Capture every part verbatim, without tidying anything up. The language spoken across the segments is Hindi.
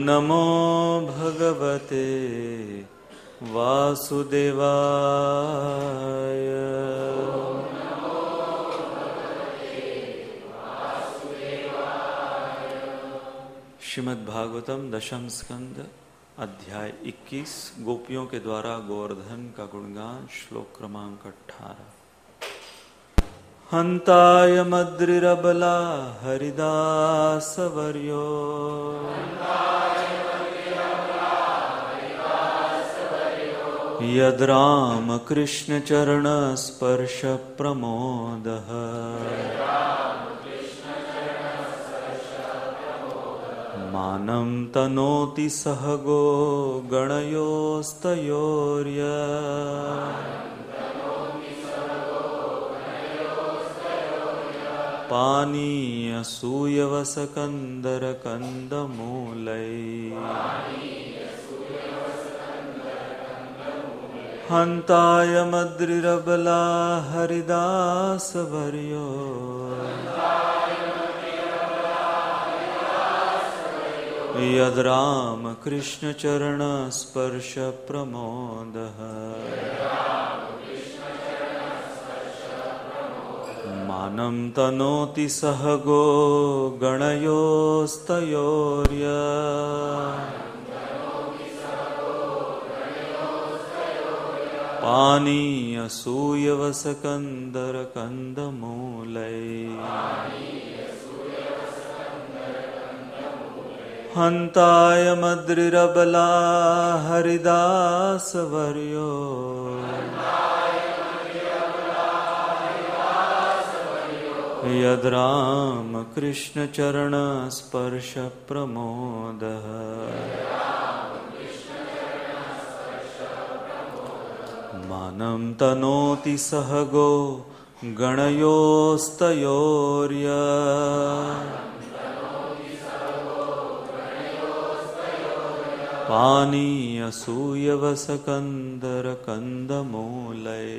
नमो भगवते वासुदेवाय। श्रीमद्भागवतम दशम स्कंद अध्याय इक्कीस गोपियों के द्वारा गोवर्धन का गुणगान। श्लोक क्रमांक अठारह। हंताय मद्रिरबला हरिदास वर्यो यद राम कृष्ण चरण स्पर्श प्रमोदः मानं तनोति सहगो गणयोस्तयोर्य पानीयसूयवसकन्दरकन्दमूलै हन्ताय मद्रिरबला हरिदास वर्यो यद राम कृष्ण चरण स्पर्श प्रमोदः मानं तनोति सहगो गणयोस्तयोर्य पानीयसूयवसकन्दरकन्दमूलै हन्ताय मद्रिरबला हरिदास वर्यो यद राम कृष्ण चरण स्पर्श प्रमोदः मानं तनोति सहगो गणयोस्तयोर्य पानीयसूयवसकन्दरकन्दमूलै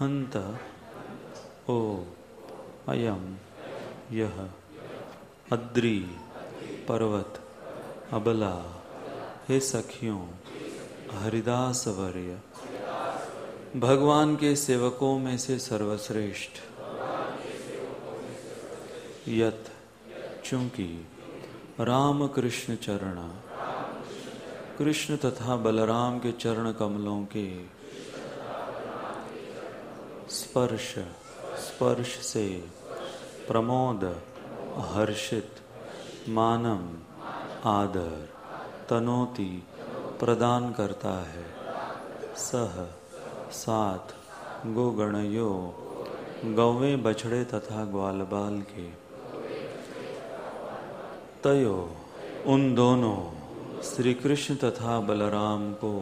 हंत ओ अयम यह अद्रि पर्वत अबला हे सखियों हरिदास वर्य भगवान के सेवकों में से सर्वश्रेष्ठ यत चूंकि राम कृष्ण चरण कृष्ण तथा बलराम के चरण कमलों के स्पर्श स्पर्श से प्रमोद हर्षित मानम आदर तनोति प्रदान करता है सह सात गोगणयो गौवें बछड़े तथा ग्वालबाल के तयो उन दोनों श्री कृष्ण तथा बलराम को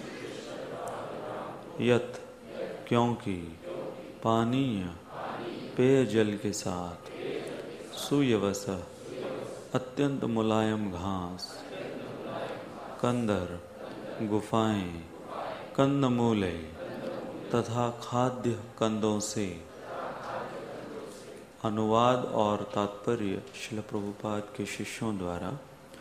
यत क्योंकि पानीय पेय जल के साथ सुयवस अत्यंत मुलायम घास कंदर गुफाएं कंदमूले तथा खाद्य कंदों से अनुवाद और तात्पर्य श्रील प्रभुपाद के शिष्यों द्वारा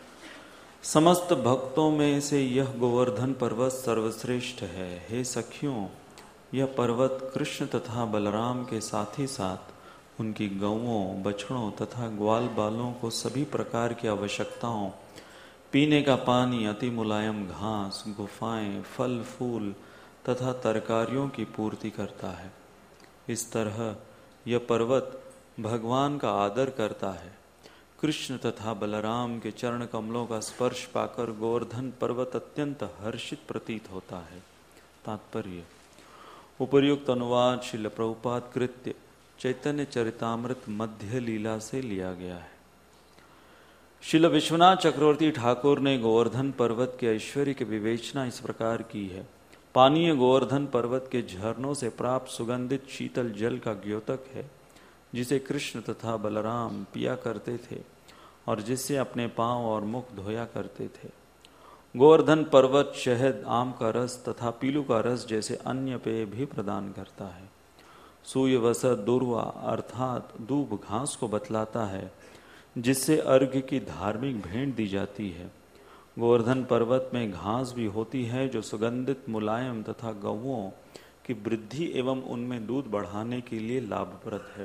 समस्त भक्तों में से यह गोवर्धन पर्वत सर्वश्रेष्ठ है। हे सखियों, यह पर्वत कृष्ण तथा बलराम के साथ ही साथ उनकी गौओं बछड़ों तथा ग्वाल बालों को सभी प्रकार की आवश्यकताओं, पीने का पानी, अति मुलायम घास, गुफाएं, फल फूल तथा तरकारियों की पूर्ति करता है। इस तरह यह पर्वत भगवान का आदर करता है। कृष्ण तथा बलराम के चरण कमलों का स्पर्श पाकर गोवर्धन पर्वत अत्यंत हर्षित प्रतीत होता है। तात्पर्य उपर्युक्त अनुवाद श्रील प्रभुपाद कृत्य चैतन्य चरितामृत मध्य लीला से लिया गया है। श्रील विश्वनाथ चक्रवर्ती ठाकुर ने गोवर्धन पर्वत के ऐश्वर्य की विवेचना इस प्रकार की है। पानीय गोवर्धन पर्वत के झरनों से प्राप्त सुगंधित शीतल जल का द्योतक है, जिसे कृष्ण तथा बलराम पिया करते थे और जिससे अपने पांव और मुख धोया करते थे। गोवर्धन पर्वत शहद, आम का रस तथा पीलू का रस जैसे अन्य पेय भी प्रदान करता है। सूयवस दुर्वा अर्थात दूब घास को बतलाता है, जिससे अर्घ्य की धार्मिक भेंट दी जाती है। गोवर्धन पर्वत में घास भी होती है जो सुगंधित मुलायम तथा गौओं की वृद्धि एवं उनमें दूध बढ़ाने के लिए लाभप्रद है।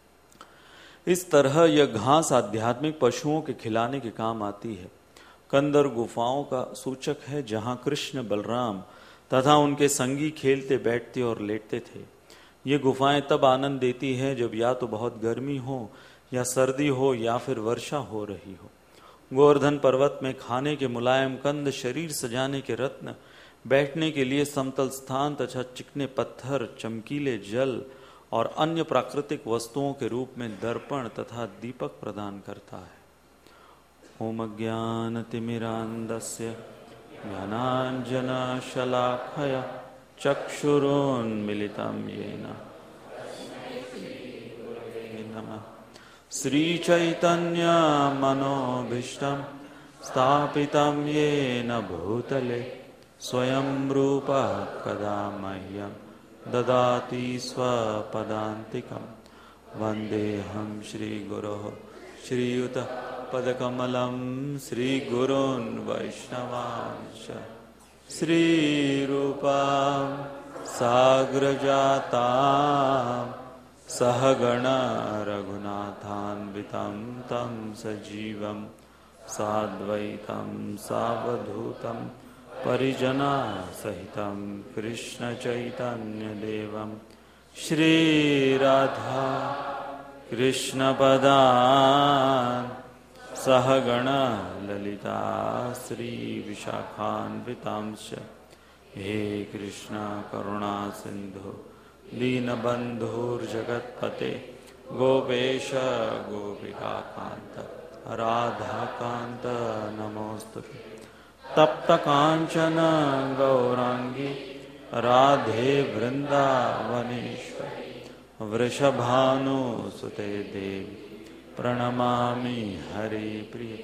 इस तरह यह घास आध्यात्मिक पशुओं के खिलाने के काम आती है। कंदर गुफाओं का सूचक है, जहां कृष्ण बलराम तथा उनके संगी खेलते बैठते और लेटते थे। ये गुफाएं तब आनंद देती है जब या तो बहुत गर्मी हो या सर्दी हो या फिर वर्षा हो रही हो। गोवर्धन पर्वत में खाने के मुलायम कंद, शरीर सजाने के रत्न, बैठने के लिए समतल स्थान तथा चिकने पत्थर, चमकीले जल और अन्य प्राकृतिक वस्तुओं के रूप में दर्पण तथा दीपक प्रदान करता है। ओम ज्ञानतिमिरान्धस्य ज्ञानाञ्जन शलाखया चक्षुरुन्मीलितं येन श्रीचैतन्य मनोभीष्टं स्थापितं येन भूतले स्वयं रूपः कदा मह्यं ददाति स्वपदान्तिकं। वन्देऽहं श्रीगुरोः श्रीयुतः पदकमलं श्रीगुरून् वैष्णवांश्च श्रीरूपां साग्रजातां सहगण रघुनाथान्वितं तं सजीवं साद्वैतं सावधूतं परिजना सहितं कृष्ण चैतन्य देवं श्रीराधा कृष्ण पदान् सहगण ललिता श्री विशाखान्वितांश्च। हे कृष्ण करुणा सिंधु दीनबन्धुर्जगत्पते गोपेश गोपिकान्त राधाकान्त नमोस्तुते। तप्त कांचन गौरांगी राधे वृंदावनेश्वरी वृषभानुसुते देवी प्रणमामि हरिप्रिये।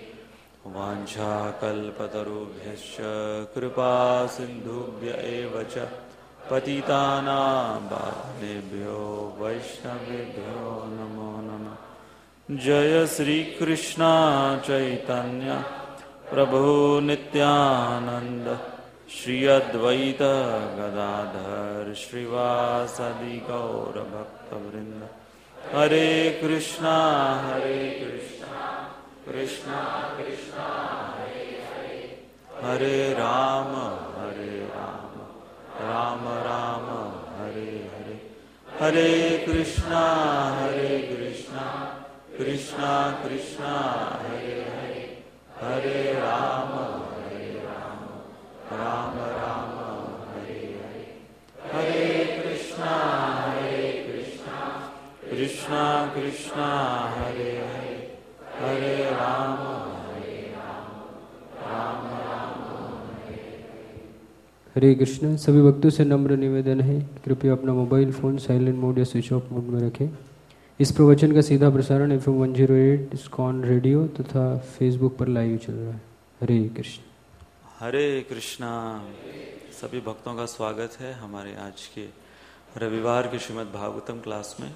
वाञ्छाकल्पतरुभ्यश्च कृपा सिन्धुभ्य एव च पतितानां पावनेभ्यो वैष्णवेभ्यो नमो नमः। जय श्री कृष्ण चैतन्य प्रभु नित्यानंद श्री अद्वैत गदाधर श्रीवासदि गौर भक्तवृंद। हरे कृष्णा हरे कृष्णा कृष्णा कृष्णा हरे हरे, हरे राम हरे राम राम राम हरे हरे। हरे कृष्णा हरे कृष्णा कृष्णा कृष्णा हरे हरे, हरे राम हरे राम राम राम हरे हरे। हरे कृष्णा हरे कृष्णा कृष्णा कृष्णा हरे हरे, हरे राम हरे राम राम राम हरे हरे। हरे कृष्ण। सभी भक्तों से नम्र निवेदन है, कृपया अपना मोबाइल फ़ोन साइलेंट मोड या स्विच ऑफ मोड में रखें। इस प्रवचन का सीधा प्रसारण F M one zero eight ISKCON radio तथा फेसबुक पर लाइव चल रहा है। हरे कृष्ण। हरे कृष्णा। सभी भक्तों का स्वागत है हमारे आज के रविवार के श्रीमद् भागवतम क्लास में।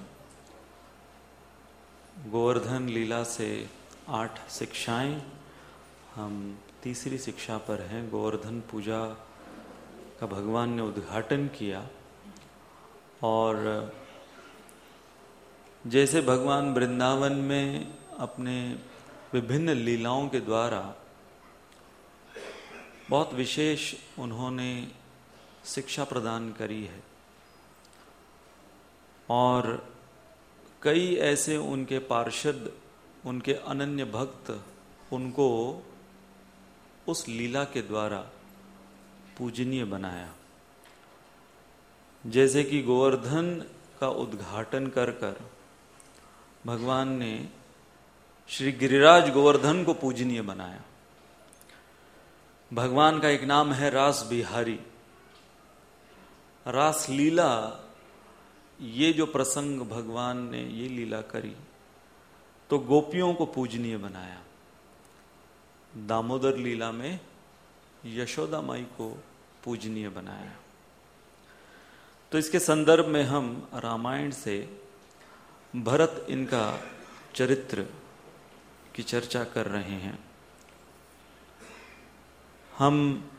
गोवर्धन लीला से आठ शिक्षाएं, हम तीसरी शिक्षा पर हैं। गोवर्धन पूजा का भगवान ने उद्घाटन किया और जैसे भगवान वृंदावन में अपने विभिन्न लीलाओं के द्वारा बहुत विशेष उन्होंने शिक्षा प्रदान करी है और कई ऐसे उनके पार्षद, उनके अनन्य भक्त उनको उस लीला के द्वारा पूजनीय बनाया। जैसे कि गोवर्धन का उद्घाटन कर कर भगवान ने श्री गिरिराज गोवर्धन को पूजनीय बनाया। भगवान का एक नाम है रास बिहारी। रास लीला, ये जो प्रसंग भगवान ने ये लीला करी तो गोपियों को पूजनीय बनाया। दामोदर लीला में यशोदा माई को पूजनीय बनाया। तो इसके संदर्भ में हम रामायण से भरत इनका चरित्र की चर्चा कर रहे हैं। हम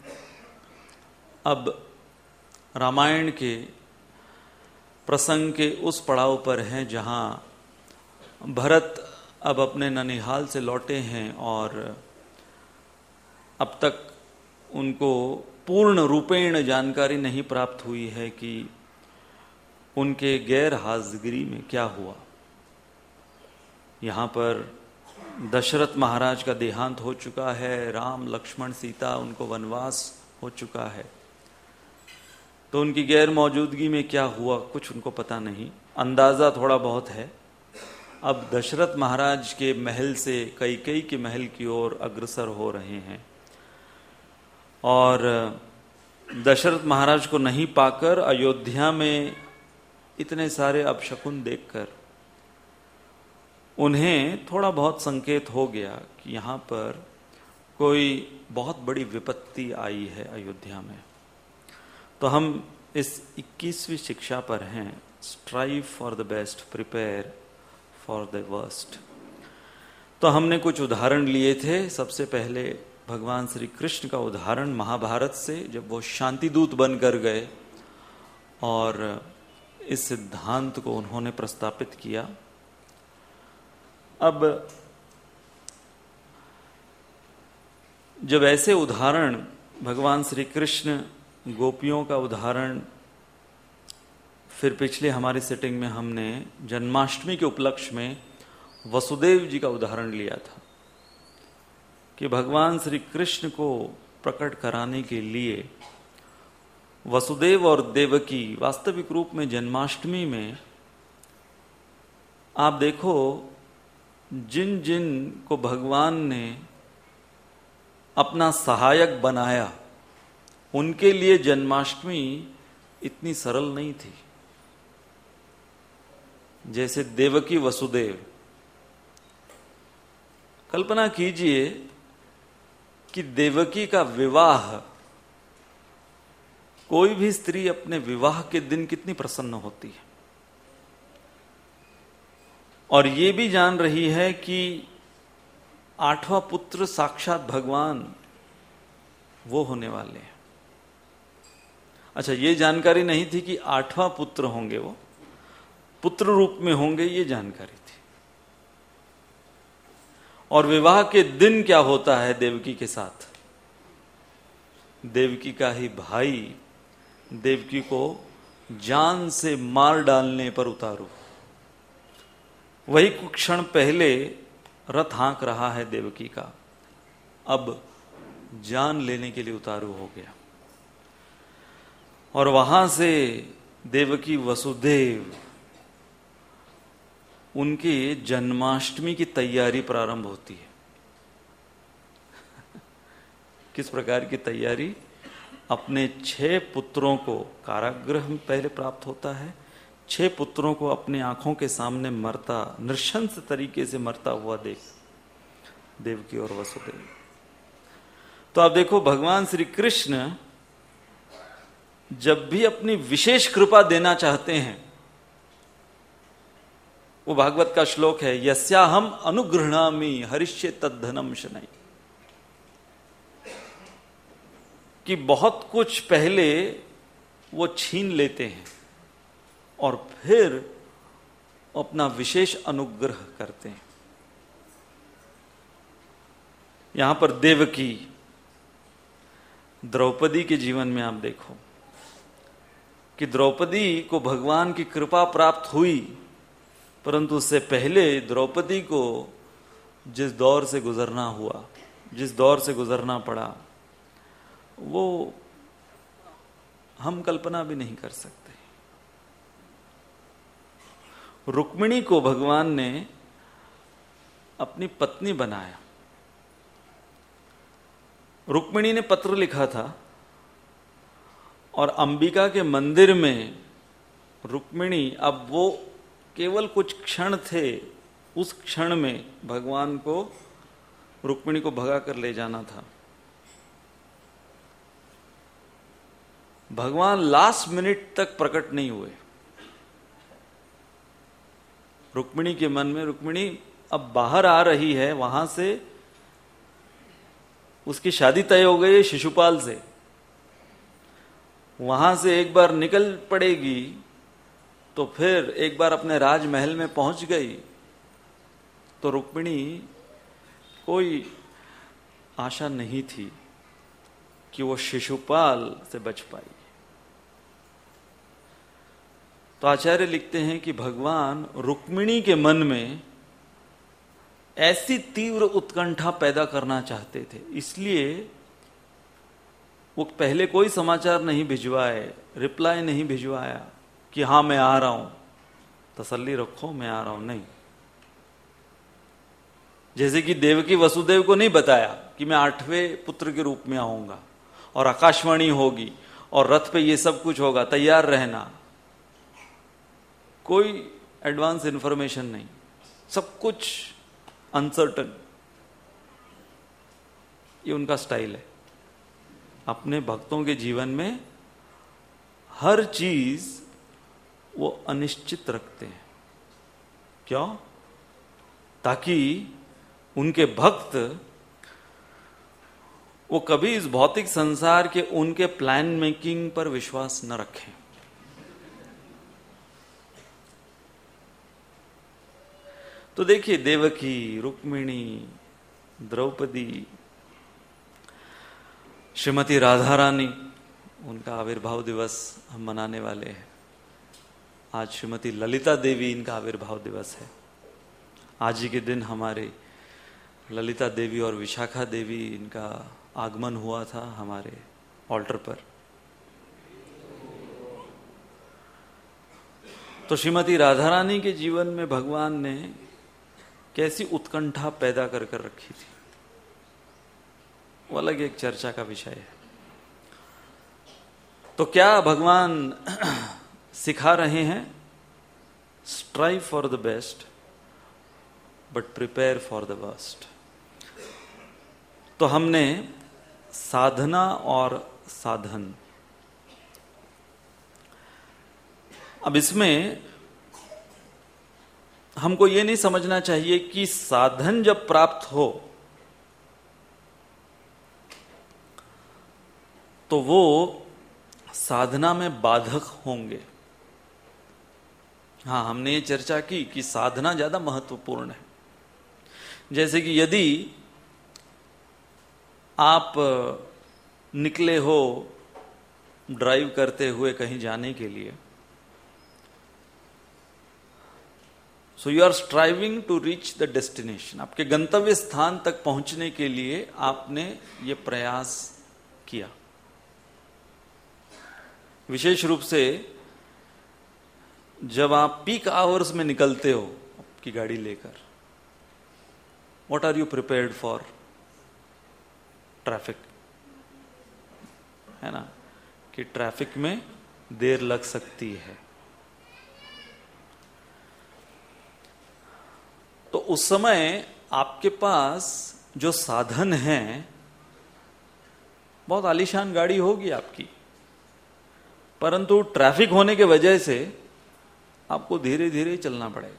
अब रामायण के प्रसंग के उस पड़ाव पर हैं जहां भरत अब अपने ननिहाल से लौटे हैं और अब तक उनको पूर्ण रूपेण जानकारी नहीं प्राप्त हुई है कि उनके गैर हाजिरी में क्या हुआ। यहाँ पर दशरथ महाराज का देहांत हो चुका है, राम लक्ष्मण सीता उनको वनवास हो चुका है, तो उनकी गैर मौजूदगी में क्या हुआ कुछ उनको पता नहीं। अंदाजा थोड़ा बहुत है। अब दशरथ महाराज के महल से कैकेयी के महल की ओर अग्रसर हो रहे हैं और दशरथ महाराज को नहीं पाकर अयोध्या में इतने सारे अपशकुन देखकर उन्हें थोड़ा बहुत संकेत हो गया कि यहाँ पर कोई बहुत बड़ी विपत्ति आई है अयोध्या में। तो हम इस इक्कीसवीं शिक्षा पर हैं, strive for the best, prepare for the worst. तो हमने कुछ उदाहरण लिए थे। सबसे पहले भगवान श्री कृष्ण का उदाहरण महाभारत से, जब वो शांति दूत बनकर गए और इस सिद्धांत को उन्होंने प्रस्तापित किया। अब जब ऐसे उदाहरण भगवान श्री कृष्ण, गोपियों का उदाहरण, फिर पिछले हमारी सेटिंग में हमने जन्माष्टमी के उपलक्ष्य में वसुदेव जी का उदाहरण लिया था कि भगवान श्री कृष्ण को प्रकट कराने के लिए वसुदेव और देवकी, वास्तविक रूप में जन्माष्टमी में आप देखो जिन जिन को भगवान ने अपना सहायक बनाया उनके लिए जन्माष्टमी इतनी सरल नहीं थी। जैसे देवकी वसुदेव, कल्पना कीजिए कि देवकी का विवाह कोई भी स्त्री अपने विवाह के दिन कितनी प्रसन्न होती है, और ये भी जान रही है कि आठवां पुत्र साक्षात भगवान वो होने वाले हैं। अच्छा, ये जानकारी नहीं थी कि आठवां पुत्र होंगे, वो पुत्र रूप में होंगे, ये जानकारी थी। और विवाह के दिन क्या होता है देवकी के साथ? देवकी का ही भाई देवकी को जान से मार डालने पर उतारू। वही कुछ क्षण पहले रथ हाँक रहा है देवकी का, अब जान लेने के लिए उतारू हो गया। और वहां से देवकी वसुदेव उनकी जन्माष्टमी की तैयारी प्रारंभ होती है। किस प्रकार की तैयारी? अपने छह पुत्रों को कारागृह में पहले प्राप्त होता है, छह पुत्रों को अपनी आंखों के सामने मरता, नृशंस तरीके से मरता हुआ देख देवकी और वसुदेव। तो आप देखो, भगवान श्री कृष्ण जब भी अपनी विशेष कृपा देना चाहते हैं, वो भागवत का श्लोक है, यस्याहम अनुगृह्णामि हरिष्ये तद्धनम शनै, कि बहुत कुछ पहले वो छीन लेते हैं और फिर अपना विशेष अनुग्रह करते हैं। यहां पर देवकी, द्रौपदी के जीवन में आप देखो कि द्रौपदी को भगवान की कृपा प्राप्त हुई, परंतु उससे पहले द्रौपदी को जिस दौर से गुजरना हुआ, जिस दौर से गुजरना पड़ा, वो हम कल्पना भी नहीं कर सकते। रुक्मिणी को भगवान ने अपनी पत्नी बनाया। रुक्मिणी ने पत्र लिखा था और अंबिका के मंदिर में रुक्मिणी, अब वो केवल कुछ क्षण थे, उस क्षण में भगवान को, रुक्मिणी को भगा कर ले जाना था। भगवान लास्ट मिनट तक प्रकट नहीं हुए। रुक्मिणी के मन में, रुक्मिणी अब बाहर आ रही है, वहां से उसकी शादी तय हो गई है शिशुपाल से, वहां से एक बार निकल पड़ेगी तो फिर एक बार अपने राजमहल में पहुंच गई तो रुक्मिणी कोई आशा नहीं थी कि वो शिशुपाल से बच पाई। तो आचार्य लिखते हैं कि भगवान रुक्मिणी के मन में ऐसी तीव्र उत्कंठा पैदा करना चाहते थे, इसलिए वो पहले कोई समाचार नहीं भिजवाए, रिप्लाई नहीं भिजवाया कि हां मैं आ रहा हूं, तसल्ली रखो मैं आ रहा हूं, नहीं। जैसे कि देवकी वसुदेव को नहीं बताया कि मैं आठवें पुत्र के रूप में आऊंगा और आकाशवाणी होगी और रथ पे ये सब कुछ होगा, तैयार रहना। कोई एडवांस इंफॉर्मेशन नहीं, सब कुछ अनसर्टन। ये उनका स्टाइल है। अपने भक्तों के जीवन में हर चीज वो अनिश्चित रखते हैं। क्यों? ताकि उनके भक्त वो कभी इस भौतिक संसार के उनके प्लान मेकिंग पर विश्वास न रखें। तो देखिए, देवकी, रुक्मिणी, द्रौपदी, श्रीमती राधा रानी, उनका आविर्भाव दिवस हम मनाने वाले हैं। आज श्रीमती ललिता देवी, इनका आविर्भाव दिवस है। आज ही के दिन हमारे ललिता देवी और विशाखा देवी, इनका आगमन हुआ था हमारे ऑल्टर पर। तो श्रीमती राधा रानी के जीवन में भगवान ने कैसी उत्कंठा पैदा कर कर रखी थी, वो अलग एक चर्चा का विषय है। तो क्या भगवान सिखा रहे हैं? Strive for the best but prepare for the worst. तो हमने साधना और साधन, अब इसमें हमको ये नहीं समझना चाहिए कि साधन जब प्राप्त हो तो वो साधना में बाधक होंगे। हाँ, हमने ये चर्चा की कि साधना ज्यादा महत्वपूर्ण है। जैसे कि यदि आप निकले हो ड्राइव करते हुए कहीं जाने के लिए, so you are striving to reach the destination, आपके गंतव्य स्थान तक पहुंचने के लिए आपने ये प्रयास किया। विशेष रूप से जब आप पीक आवर्स में निकलते हो आपकी गाड़ी लेकर, what are you prepared for? Traffic, है ना, कि ट्रैफिक में देर लग सकती है। तो उस समय आपके पास जो साधन है, बहुत आलीशान गाड़ी होगी आपकी, परंतु ट्रैफिक होने के वजह से आपको धीरे धीरे चलना पड़ेगा।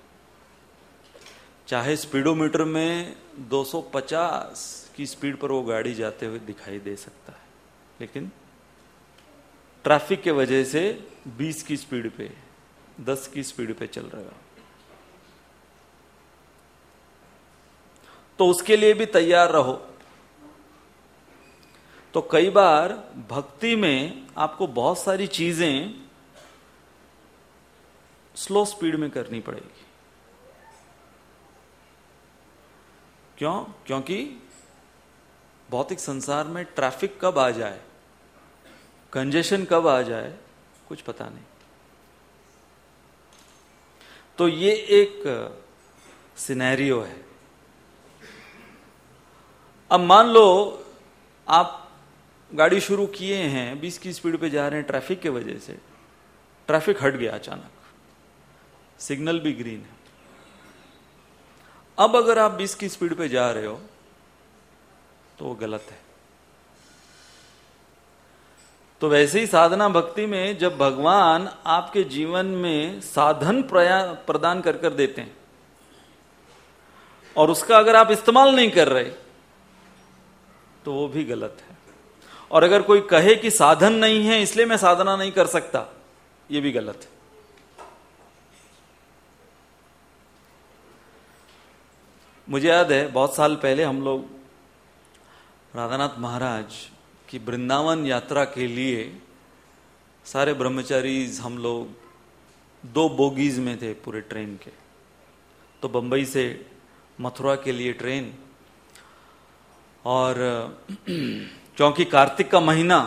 चाहे स्पीडोमीटर में दो सौ पचास की स्पीड पर वो गाड़ी जाते हुए दिखाई दे सकता है, लेकिन ट्रैफिक के वजह से बीस की स्पीड पे, दस की स्पीड पे चल रहा है। तो उसके लिए भी तैयार रहो। तो कई बार भक्ति में आपको बहुत सारी चीजें स्लो स्पीड में करनी पड़ेगी। क्यों? क्योंकि भौतिक संसार में ट्रैफिक कब आ जाए, कंजेशन कब आ जाए, कुछ पता नहीं। तो ये एक सिनेरियो है। अब मान लो आप गाड़ी शुरू किए हैं, बीस की स्पीड पे जा रहे हैं, ट्रैफिक के वजह से ट्रैफिक हट गया अचानक, सिग्नल भी ग्रीन है। अब अगर आप बीस की स्पीड पे जा रहे हो तो वो गलत है। तो वैसे ही साधना भक्ति में जब भगवान आपके जीवन में साधन प्रदान कर कर देते हैं और उसका अगर आप इस्तेमाल नहीं कर रहे तो वो भी गलत है। और अगर कोई कहे कि साधन नहीं है इसलिए मैं साधना नहीं कर सकता, ये भी गलत है। मुझे याद है बहुत साल पहले हम लोग राधानाथ महाराज की वृंदावन यात्रा के लिए सारे ब्रह्मचारीज हम लोग दो बोगीज में थे पूरे ट्रेन के। तो बंबई से मथुरा के लिए ट्रेन, और क्योंकि कार्तिक का महीना,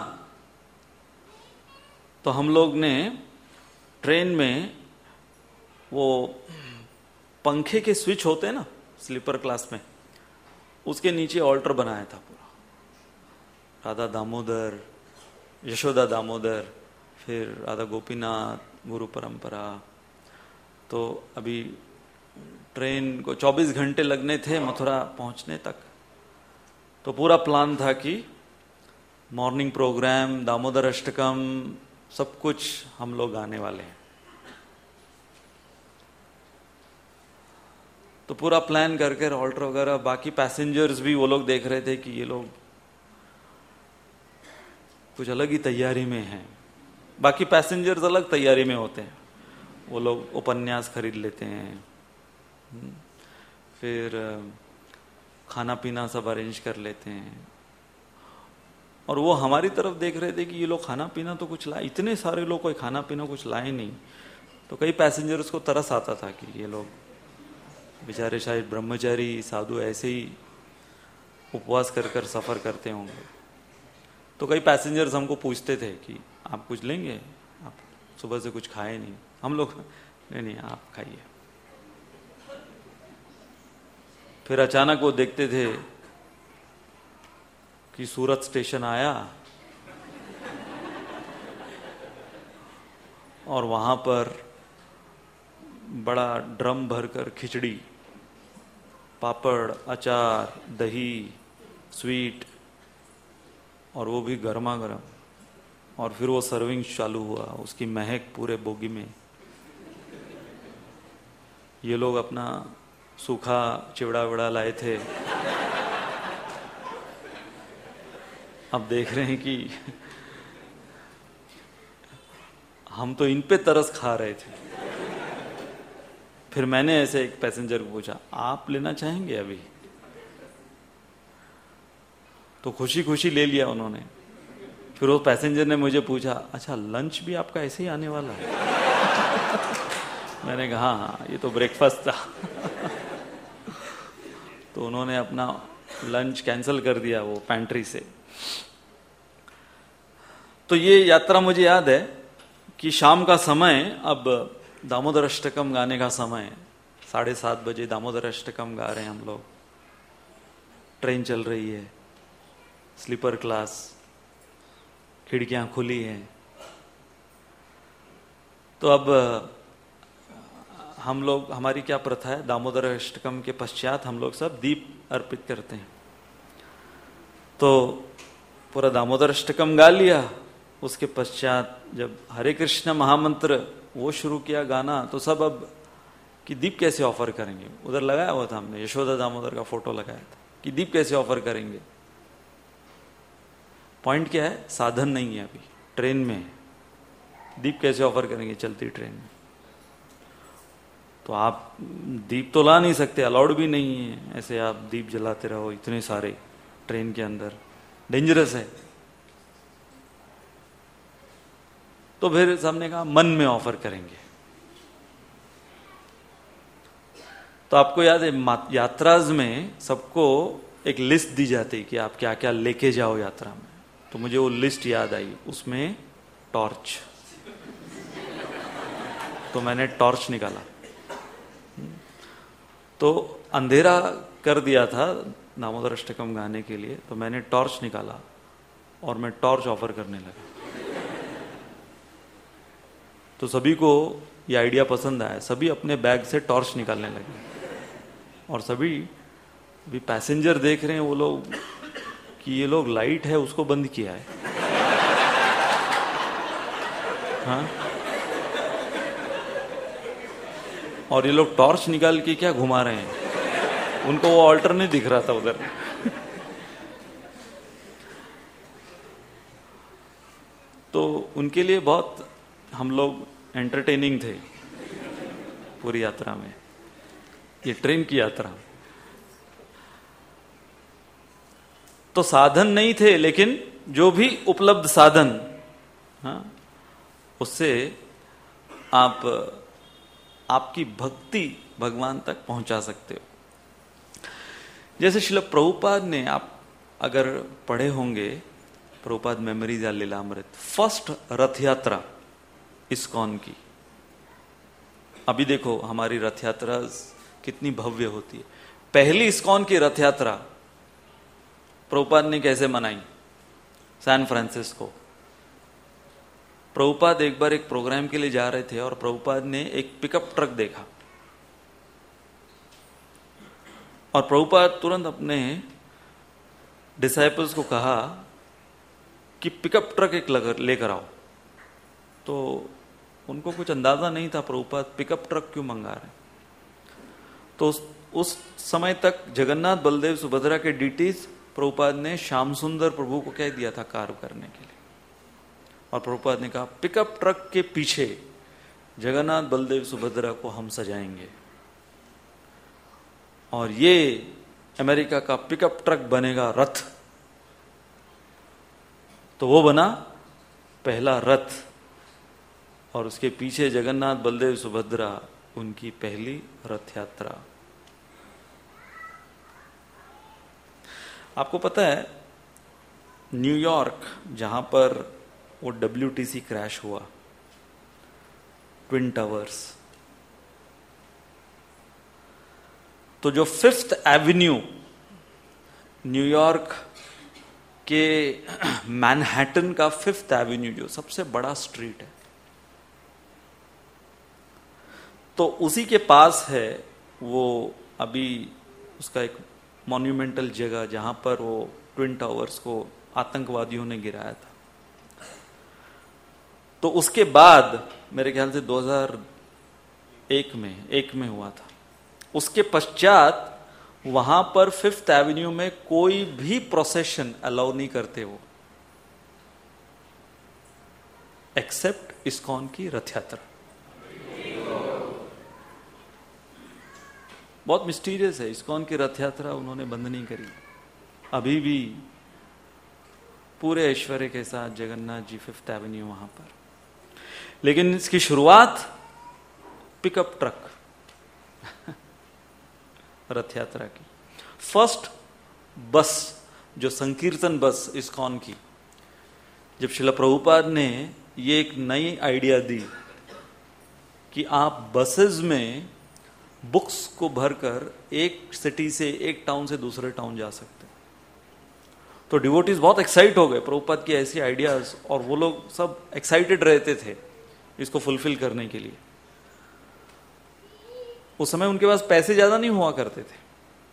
तो हम लोग ने ट्रेन में वो पंखे के स्विच होते हैं ना स्लीपर क्लास में, उसके नीचे ऑल्टर बनाया था पूरा, राधा दामोदर, यशोदा दामोदर, फिर राधा गोपीनाथ, गुरु परंपरा। तो अभी ट्रेन को चौबीस घंटे लगने थे मथुरा पहुंचने तक। तो पूरा प्लान था कि मॉर्निंग प्रोग्राम, दामोदर अष्टकम, सब कुछ हम लोग गाने वाले हैं। तो पूरा प्लान करके ऑल्टर वगैरह, बाकी पैसेंजर्स भी वो लोग देख रहे थे कि ये लोग कुछ अलग ही तैयारी में हैं। बाकी पैसेंजर्स अलग तैयारी में होते हैं, वो लोग उपन्यास खरीद लेते हैं, फिर खाना पीना सब अरेंज कर लेते हैं। और वो हमारी तरफ देख रहे थे कि ये लोग खाना पीना तो कुछ लाए, इतने सारे लोग कोई खाना पीना कुछ लाए नहीं। तो कई पैसेंजर्स को तरस आता था कि ये लोग बेचारे शायद ब्रह्मचारी साधु ऐसे ही उपवास कर कर सफर करते होंगे। तो कई पैसेंजर्स हमको पूछते थे कि आप कुछ लेंगे, आप सुबह से कुछ खाए नहीं। हम लोग नहीं नहीं आप खाइए। फिर अचानक वो देखते थे कि सूरत स्टेशन आया और वहां पर बड़ा ड्रम भरकर खिचड़ी, पापड़, अचार, दही, स्वीट, और वो भी गर्मा गर्म, और फिर वो सर्विंग चालू हुआ, उसकी महक पूरे बोगी में। ये लोग अपना सूखा चिवड़ा विड़ा लाए थे, अब देख रहे हैं कि हम तो इन पे तरस खा रहे थे। फिर मैंने ऐसे एक पैसेंजर को पूछा, आप लेना चाहेंगे अभी? तो खुशी खुशी ले लिया उन्होंने। फिर वो पैसेंजर ने मुझे पूछा, अच्छा लंच भी आपका ऐसे ही आने वाला है? मैंने कहा हाँ, ये तो ब्रेकफास्ट था। तो उन्होंने अपना लंच कैंसिल कर दिया वो पैंट्री से। तो ये यात्रा मुझे याद है कि शाम का समय, अब दामोदर अष्टकम गाने का समय, साढ़े सात बजे दामोदर अष्टकम गा रहे हैं हम लोग। ट्रेन चल रही है, स्लीपर क्लास, खिड़कियां खुली हैं। तो अब हम लोग, हमारी क्या प्रथा है, दामोदर अष्टकम के पश्चात हम लोग सब दीप अर्पित करते हैं। तो पूरा दामोदर अष्टकम गा लिया, उसके पश्चात जब हरे कृष्ण महामंत्र वो शुरू किया गाना, तो सब अब कि दीप कैसे ऑफर करेंगे, उधर लगाया हुआ था हमने, यशोदा दामोदर का फोटो लगाया था कि दीप कैसे ऑफर करेंगे। पॉइंट क्या है, साधन नहीं है, अभी ट्रेन में है, दीप कैसे ऑफर करेंगे चलती ट्रेन में? तो आप दीप तो ला नहीं सकते, अलाउड भी नहीं है ऐसे आप दीप जलाते रहो इतने सारे ट्रेन के अंदर, डेंजरस है। तो फिर सबने कहा मन में ऑफर करेंगे। तो आपको याद है यात्राज में सबको एक लिस्ट दी जाती है कि आप क्या क्या लेके जाओ यात्रा में। तो मुझे वो लिस्ट याद आई, उसमें टॉर्च। तो मैंने टॉर्च निकाला। तो अंधेरा कर दिया था दामोदर अष्टकम गाने के लिए, तो मैंने टॉर्च निकाला और मैं टॉर्च ऑफर करने लगा। तो सभी को ये आइडिया पसंद आया, सभी अपने बैग से टॉर्च निकालने लगे और सभी भी पैसेंजर देख रहे हैं वो लोग कि ये लोग लाइट है उसको बंद किया है। हाँ, और ये लोग टॉर्च निकाल के क्या घुमा रहे हैं, उनको वो ऑल्टर नहीं दिख रहा था उधर। तो उनके लिए बहुत हम लोग एंटरटेनिंग थे पूरी यात्रा में, ये ट्रेन की यात्रा। तो साधन नहीं थे, लेकिन जो भी उपलब्ध साधन, हाँ, उससे आप आपकी भक्ति भगवान तक पहुंचा सकते हो। जैसे श्रील प्रभुपाद ने, आप अगर पढ़े होंगे प्रभुपाद मेमोरीज या लीलामृत, फर्स्ट रथ यात्रा इस्कॉन की, अभी देखो हमारी रथ यात्रा कितनी भव्य होती है। पहली इस्कॉन की रथ यात्रा प्रभुपाद ने कैसे मनाई? San Francisco. प्रभुपाद एक बार एक प्रोग्राम के लिए जा रहे थे और प्रभुपाद ने एक पिकअप ट्रक देखा और प्रभुपाद तुरंत अपने डिसाइपल्स को कहा कि पिकअप ट्रक एक लेकर आओ। तो उनको कुछ अंदाजा नहीं था प्रभुपाद पिकअप ट्रक क्यों मंगा रहे। तो उस, उस समय तक जगन्नाथ बलदेव सुभद्रा के डीटीज प्रभुपाद ने श्याम सुंदर प्रभु को कह दिया था कार्य करने के लिए, और प्रभुपाद ने कहा पिकअप ट्रक के पीछे जगन्नाथ बलदेव सुभद्रा को हम सजाएंगे और ये अमेरिका का पिकअप ट्रक बनेगा रथ। तो वो बना पहला रथ और उसके पीछे जगन्नाथ बलदेव सुभद्रा, उनकी पहली रथ यात्रा। आपको पता है न्यूयॉर्क, जहां पर वो डब्ल्यू टी सी क्रैश हुआ, ट्विन टावर्स, तो जो फिफ्थ एवेन्यू न्यूयॉर्क के मैनहट्टन का फिफ्थ एवेन्यू जो सबसे बड़ा स्ट्रीट है, तो उसी के पास है वो अभी उसका एक मॉन्यूमेंटल जगह जहां पर वो ट्विन टावर्स को आतंकवादियों ने गिराया था। तो उसके बाद मेरे ख्याल से दो हज़ार एक में एक में हुआ था। उसके पश्चात वहां पर फिफ्थ एवेन्यू में कोई भी प्रोसेशन अलाउ नहीं करते वो, एक्सेप्ट इस्कॉन की रथ यात्रा। बहुत मिस्टीरियस है, इस्कॉन की रथ यात्रा उन्होंने बंद नहीं करी, अभी भी पूरे ऐश्वर्य के साथ जगन्नाथ जी फिफ्थ एवेन्यू वहां पर। लेकिन इसकी शुरुआत पिकअप ट्रक रथ यात्रा की, फर्स्ट बस जो संकीर्तन बस इस्कॉन की, जब श्रील प्रभुपाद ने ये एक नई आइडिया दी कि आप बसेस में बुक्स को भरकर एक सिटी से, एक टाउन से दूसरे टाउन जा सकते, तो डिवोटीज बहुत एक्साइट हो गए प्रभुपाद की ऐसी आइडियाज, और वो लोग सब एक्साइटेड रहते थे इसको फुलफिल करने के लिए। उस समय उनके पास पैसे ज्यादा नहीं हुआ करते थे,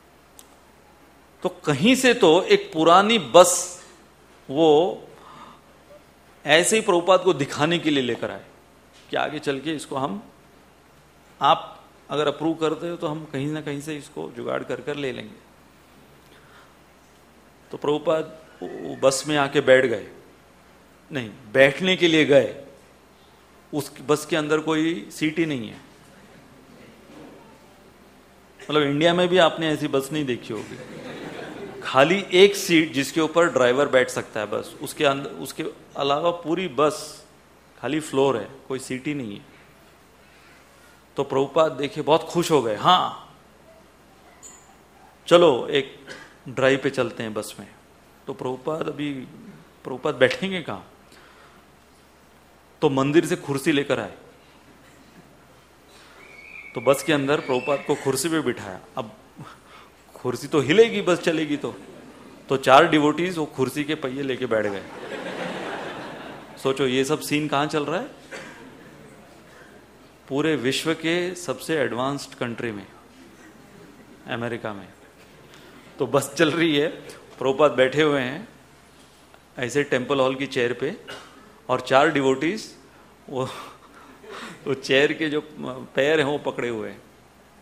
तो कहीं से तो एक पुरानी बस वो ऐसे ही प्रभुपाद को दिखाने के लिए लेकर आए कि आगे चल के इसको हम, आप अगर अप्रूव करते हो तो हम कहीं ना कहीं से इसको जुगाड़ कर कर ले लेंगे। तो प्रभुपाद बस में आके बैठ गए, नहीं बैठने के लिए गए, उस बस के अंदर कोई सीट ही नहीं है। मतलब इंडिया में भी आपने ऐसी बस नहीं देखी होगी, खाली एक सीट जिसके ऊपर ड्राइवर बैठ सकता है बस, उसके अंदर, उसके अलावा पूरी बस खाली फ्लोर है, कोई सीट ही नहीं है। तो प्रभुपाद देखे बहुत खुश हो गए, हाँ चलो एक ड्राइव पे चलते हैं बस में। तो प्रभुपाद अभी प्रभुपाद बैठेंगे कहां, तो मंदिर से कुर्सी लेकर आए, तो बस के अंदर प्रभुपाद को कुर्सी पे बिठाया। अब कुर्सी तो हिलेगी, बस चलेगी तो तो चार डिवोटीज वो कुर्सी के पहिए लेके बैठ गए। सोचो ये सब सीन कहां चल रहा है, पूरे विश्व के सबसे एडवांस्ड कंट्री में, अमेरिका में। तो बस चल रही है, प्रभुपाद बैठे हुए हैं ऐसे टेम्पल हॉल की चेयर पे, और चार डिवोटीज वो वो चेयर के जो पैर हैं वो पकड़े हुए हैं।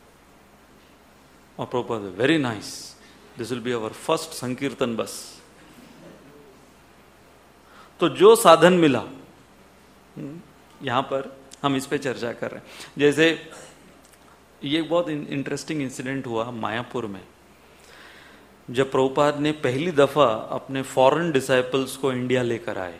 और Prabhupada, very nice, this will be our first sankirtan bus. तो जो साधन मिला, यहां पर हम इस पे चर्चा कर रहे हैं। जैसे ये बहुत इंटरेस्टिंग इंसिडेंट हुआ मायापुर में, जब प्रभुपाद ने पहली दफा अपने फॉरेन डिसाइपल्स को इंडिया लेकर आए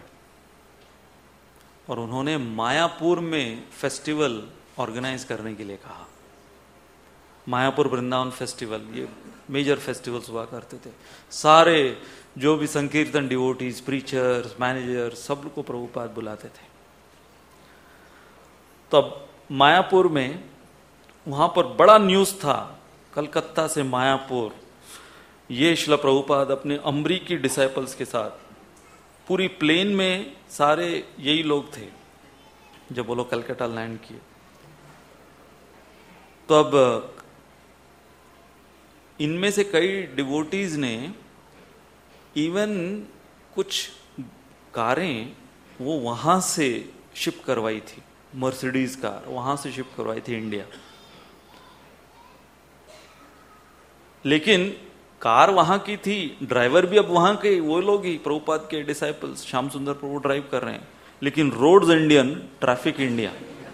और उन्होंने मायापुर में फेस्टिवल ऑर्गेनाइज करने के लिए कहा। मायापुर वृंदावन फेस्टिवल, ये मेजर फेस्टिवल्स हुआ करते थे। सारे जो भी संकीर्तन डिवोटीज, प्रीचर्स, मैनेजर, सब को प्रभुपाद बुलाते थे। तब मायापुर में वहां पर बड़ा न्यूज था, कलकत्ता से मायापुर, ये श्रील प्रभुपाद अपने अमरीकी डिसाइपल्स के साथ, पूरी प्लेन में सारे यही लोग थे जब वो लोग कलकत्ता लैंड किए। तो अब इनमें से कई डिवोटीज ने इवन कुछ कारें वो वहां से शिप करवाई थी, मर्सिडीज कार वहां से शिप करवाई थी इंडिया। लेकिन कार वहां की थी, ड्राइवर भी अब वहां के वो लोग ही, प्रभुपाद के डिसाइपल्स, श्याम सुंदर प्रभु ड्राइव कर रहे हैं, लेकिन रोड्स इंडियन, ट्रैफिक इंडिया।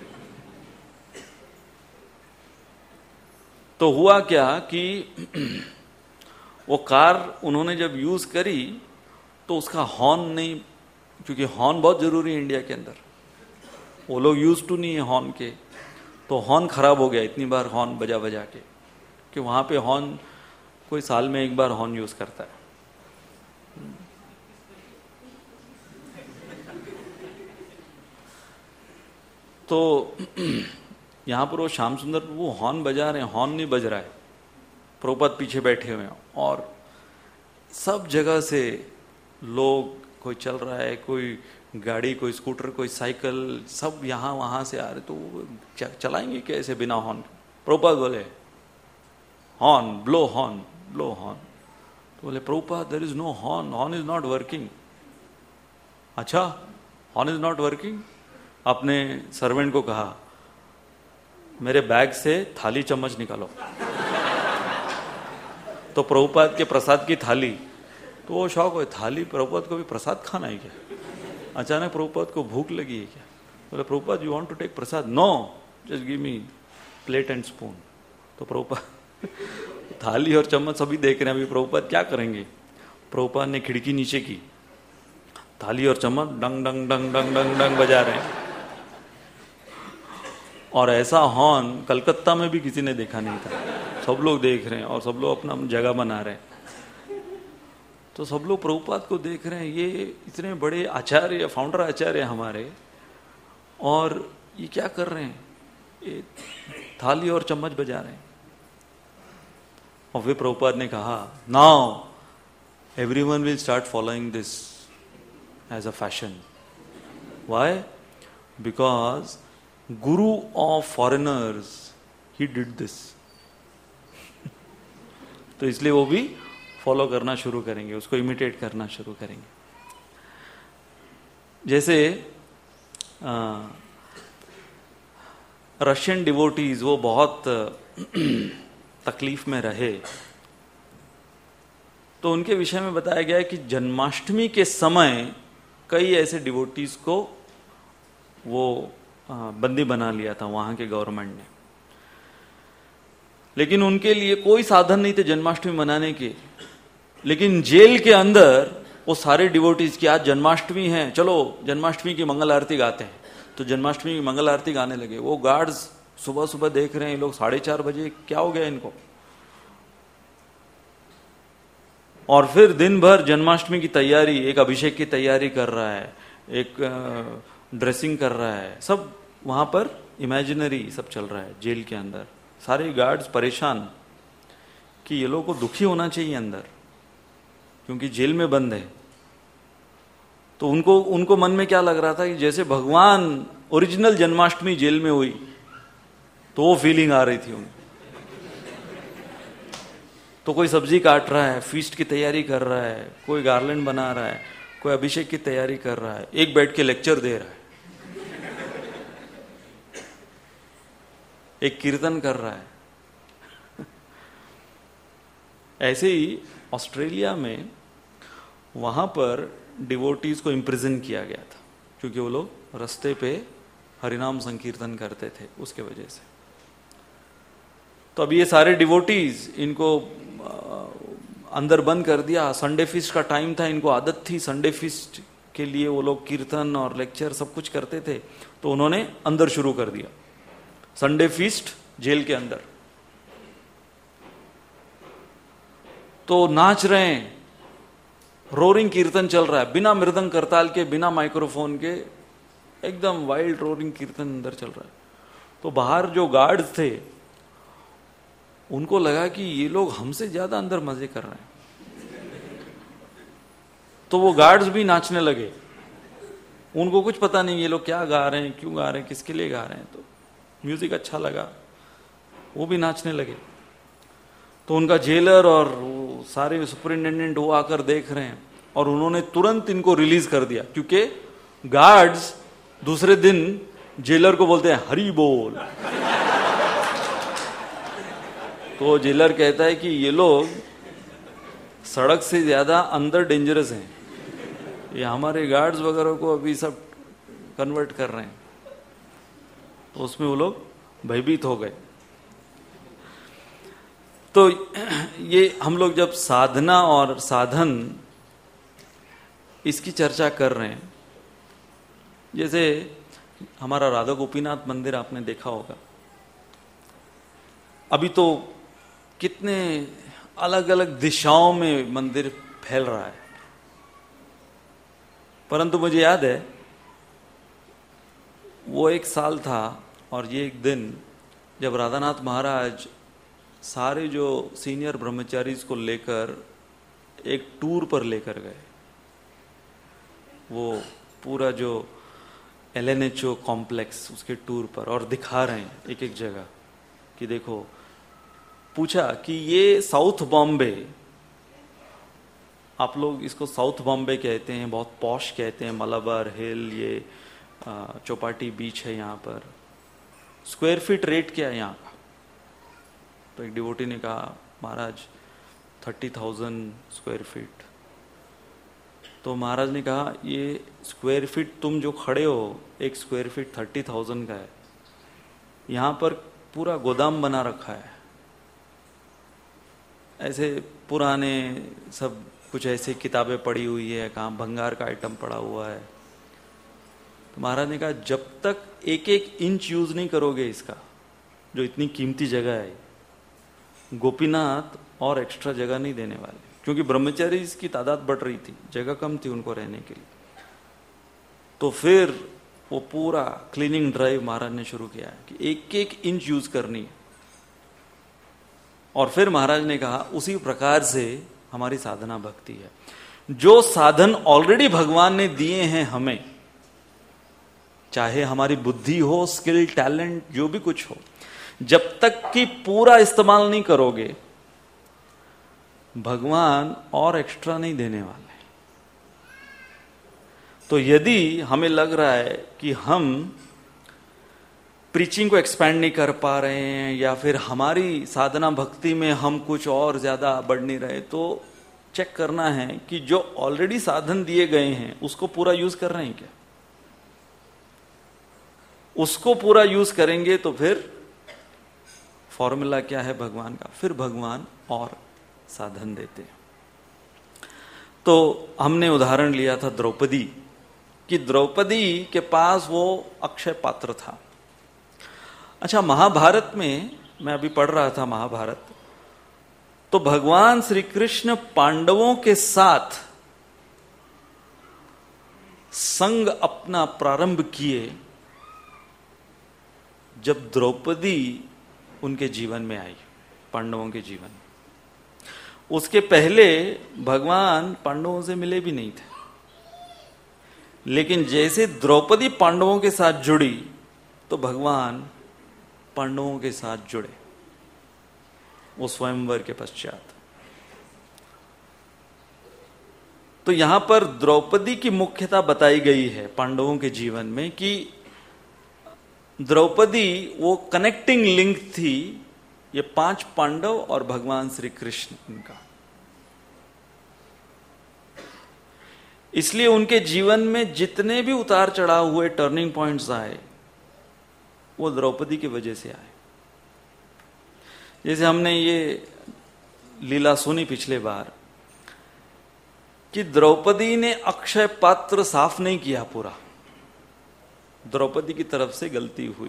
तो हुआ क्या कि वो कार उन्होंने जब यूज करी तो उसका हॉर्न नहीं, क्योंकि हॉर्न बहुत जरूरी है इंडिया के अंदर, वो लोग यूज टू नहीं है हॉर्न के, तो हॉर्न खराब हो गया इतनी बार हॉर्न बजा बजा के, कि वहां पे हॉर्न कोई साल में एक बार हॉर्न यूज करता है। तो यहां पर वो श्याम सुंदर प्रभु हॉर्न बजा रहे हैं, हॉर्न नहीं बज रहा है, प्रभुपाद पीछे बैठे हुए हैं, और सब जगह से लोग, कोई चल रहा है, कोई गाड़ी, कोई स्कूटर, कोई साइकिल, सब यहां वहां से आ रहे, तो चलाएंगे कैसे बिना हॉर्न? प्रभुपाद बोले horn, blow horn, blow horn. तो बोले Prabhupada, there is no horn, horn is not working. अच्छा, हॉर्न इज नॉट वर्किंग? अपने सर्वेंट को कहा, मेरे बैग से थाली चम्मच निकालो। तो प्रभुपाद के प्रसाद की थाली, तो वो शौक हो, थाली प्रभुपाद को भी प्रसाद खाना है क्या? अचानक प्रभुपाद को भूख लगी है क्या? बोले Prabhupada you want to take prasad? No, just give me plate and spoon. तो प्रभुपाद थाली और चम्मच सभी देख रहे हैं, अभी प्रभुपाद क्या करेंगे? प्रभुपाद ने खिड़की नीचे की, थाली और चम्मच डंग डंग डंग डंग डंग डंग बजा रहे हैं। और ऐसा हॉर्न कलकत्ता में भी किसी ने देखा नहीं था। सब लोग देख रहे हैं और सब लोग अपना जगह बना रहे हैं। तो सब लोग प्रभुपाद को देख रहे हैं, ये इतने बड़े आचार्य, फाउंडर आचार्य हमारे, और ये क्या कर रहे हैं? ये थाली और चम्मच बजा रहे हैं। और फिर प्रभुपाद ने कहा, now everyone will start following this as a fashion. Why? Because Guru of foreigners, he did this. तो इसलिए वो भी फॉलो करना शुरू करेंगे, उसको इमिटेट करना शुरू करेंगे। जैसे रशियन डिवोटीज, वो बहुत तकलीफ में रहे, तो उनके विषय में बताया गया है कि जन्माष्टमी के समय कई ऐसे डिवोटीज को वो बंदी बना लिया था वहां के गवर्नमेंट ने। लेकिन उनके लिए कोई साधन नहीं थे जन्माष्टमी मनाने के। लेकिन जेल के अंदर वो सारे डिवोटीज की आज जन्माष्टमी है, चलो जन्माष्टमी की मंगल आरती गाते हैं। तो जन्माष्टमी की मंगल आरती गाने लगे। वो गार्ड्स सुबह सुबह देख रहे हैं, लोग साढ़े चार बजे, क्या हो गया इनको? और फिर दिन भर जन्माष्टमी की तैयारी, एक अभिषेक की तैयारी कर रहा है, एक ड्रेसिंग कर रहा है, सब वहां पर इमेजिनरी सब चल रहा है जेल के अंदर। सारे गार्ड्स परेशान कि ये लोग को दुखी होना चाहिए अंदर, क्योंकि जेल में बंद है। तो उनको उनको मन में क्या लग रहा था कि जैसे भगवान ओरिजिनल जन्माष्टमी जेल में हुई, तो वो फीलिंग आ रही थी उनको। तो कोई सब्जी काट रहा है, फीस्ट की तैयारी कर रहा है, कोई गार्लैंड बना रहा है, कोई अभिषेक की तैयारी कर रहा है, एक बैठ के लेक्चर दे रहा है, एक कीर्तन कर रहा है। ऐसे ही ऑस्ट्रेलिया में वहां पर डिवोटीज को इम्प्रिजन किया गया था, क्योंकि वो लोग रास्ते पे हरिनाम संकीर्तन करते थे, उसके वजह से। तो अब ये सारे डिवोटीज, इनको अंदर बंद कर दिया। संडे फीस्ट का टाइम था, इनको आदत थी संडे फीस्ट के लिए वो लोग कीर्तन और लेक्चर सब कुछ करते थे। तो उन्होंने अंदर शुरू कर दिया संडे फीस्ट जेल के अंदर। तो नाच रहे हैं, रोरिंग कीर्तन चल रहा है, बिना मृदंग करताल के, बिना माइक्रोफोन के, एकदम वाइल्ड रोरिंग कीर्तन अंदर चल रहा है। तो बाहर जो गार्ड्स थे उनको लगा कि ये लोग हमसे ज्यादा अंदर मजे कर रहे हैं। तो वो गार्ड्स भी नाचने लगे। उनको कुछ पता नहीं ये लोग क्या गा रहे हैं, क्यों गा रहे हैं, किसके लिए गा रहे हैं। तो म्यूजिक अच्छा लगा, वो भी नाचने लगे। तो उनका जेलर और सारे सुपरिटेंडेंट वो आकर देख रहे हैं, और उन्होंने तुरंत इनको रिलीज कर दिया, क्योंकि गार्ड्स दूसरे दिन जेलर को बोलते हैं हरी बोल। तो जेलर कहता है कि ये लोग सड़क से ज्यादा अंदर डेंजरस हैं, ये हमारे गार्ड्स वगैरह को अभी सब कन्वर्ट कर रहे हैं। तो उसमें वो लोग भयभीत हो गए। तो ये हम लोग जब साधना और साधन इसकी चर्चा कर रहे हैं, जैसे हमारा राधा गोपीनाथ मंदिर आपने देखा होगा, अभी तो कितने अलग अलग दिशाओं में मंदिर फैल रहा है। परंतु मुझे याद है वो एक साल था और ये एक दिन जब राधानाथ महाराज सारे जो सीनियर ब्रह्मचारीज को लेकर एक टूर पर लेकर गए, वो पूरा जो L N H O complex उसके टूर पर, और दिखा रहे हैं एक एक जगह कि देखो। पूछा कि ये साउथ बॉम्बे, आप लोग इसको साउथ बॉम्बे कहते हैं, बहुत पॉश कहते हैं, मलाबार हिल, ये चौपाटी बीच है यहाँ पर, स्क्वायर फीट रेट क्या है यहाँ का? तो एक डिवोटी ने कहा Maharaj thirty thousand square feet. तो महाराज ने कहा ये स्क्वायर फीट तुम जो खड़े हो, एक स्क्वायर फीट थर्टी थाउजेंड का है, यहाँ पर पूरा गोदाम बना रखा है, ऐसे पुराने सब कुछ ऐसे किताबें पड़ी हुई है, कहाँ भंगार का आइटम पड़ा हुआ है। तो महाराज ने कहा जब तक एक एक इंच यूज नहीं करोगे इसका, जो इतनी कीमती जगह है, गोपीनाथ और एक्स्ट्रा जगह नहीं देने वाले, क्योंकि ब्रह्मचारी की तादाद बढ़ रही थी, जगह कम थी उनको रहने के लिए। तो फिर वो पूरा क्लीनिंग ड्राइव महाराज ने शुरू किया है कि एक एक इंच यूज करनी है। और फिर महाराज ने कहा उसी प्रकार से हमारी साधना भक्ति है, जो साधन ऑलरेडी भगवान ने दिए हैं हमें, चाहे हमारी बुद्धि हो, स्किल, टैलेंट, जो भी कुछ हो, जब तक कि पूरा इस्तेमाल नहीं करोगे भगवान और एक्स्ट्रा नहीं देने वाले। तो यदि हमें लग रहा है कि हम प्रीचिंग को एक्सपैंड नहीं कर पा रहे हैं, या फिर हमारी साधना भक्ति में हम कुछ और ज्यादा बढ़ नहीं रहे, तो चेक करना है कि जो ऑलरेडी साधन दिए गए हैं उसको पूरा यूज कर रहे हैं क्या। उसको पूरा यूज करेंगे तो फिर फॉर्मूला क्या है भगवान का, फिर भगवान और साधन देते हैं। तो हमने उदाहरण लिया था द्रौपदी कि द्रौपदी के पास वो अक्षय पात्र था। अच्छा, महाभारत में मैं अभी पढ़ रहा था महाभारत, तो भगवान श्री कृष्ण पांडवों के साथ संग अपना प्रारंभ किए जब द्रौपदी उनके जीवन में आई, पांडवों के जीवन में। उसके पहले भगवान पांडवों से मिले भी नहीं थे, लेकिन जैसे द्रौपदी पांडवों के साथ जुड़ी तो भगवान पांडवों के साथ जुड़े वो स्वयंवर के पश्चात। तो यहां पर द्रौपदी की मुख्यता बताई गई है पांडवों के जीवन में कि द्रौपदी वो कनेक्टिंग लिंक थी, ये पांच पांडव और भगवान श्री कृष्ण इनका। इसलिए उनके जीवन में जितने भी उतार चढ़ाव हुए, टर्निंग पॉइंट्स आए, वो द्रौपदी की वजह से आए। जैसे हमने ये लीला सुनी पिछले बार कि द्रौपदी ने अक्षय पात्र साफ नहीं किया पूरा, द्रौपदी की तरफ से गलती हुई।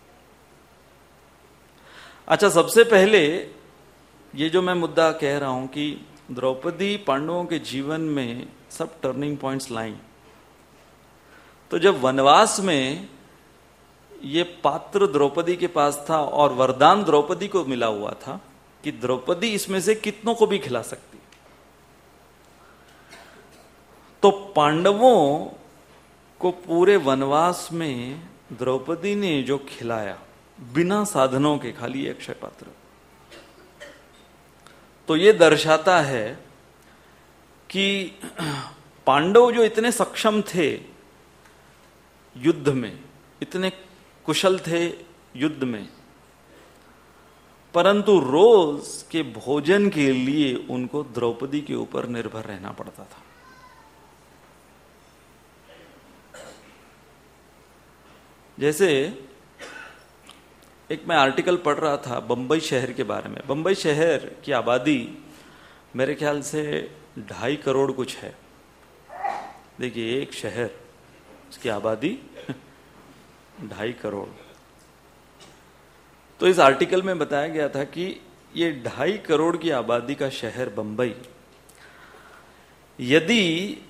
अच्छा, सबसे पहले ये जो मैं मुद्दा कह रहा हूं कि द्रौपदी पांडवों के जीवन में सब टर्निंग पॉइंट्स लाई, तो जब वनवास में ये पात्र द्रौपदी के पास था और वरदान द्रौपदी को मिला हुआ था कि द्रौपदी इसमें से कितनों को भी खिला सकती, तो पांडवों को पूरे वनवास में द्रौपदी ने जो खिलाया बिना साधनों के, खाली अक्षय पात्र, तो ये दर्शाता है कि पांडव जो इतने सक्षम थे युद्ध में, इतने कुशल थे युद्ध में, परंतु रोज के भोजन के लिए उनको द्रौपदी के ऊपर निर्भर रहना पड़ता था। जैसे एक मैं आर्टिकल पढ़ रहा था बंबई शहर के बारे में। बंबई शहर की आबादी मेरे ख्याल से ढाई करोड़ कुछ है। देखिए, एक शहर, उसकी आबादी ढाई करोड़। तो इस आर्टिकल में बताया गया था कि ये ढाई करोड़ की आबादी का शहर बंबई, यदि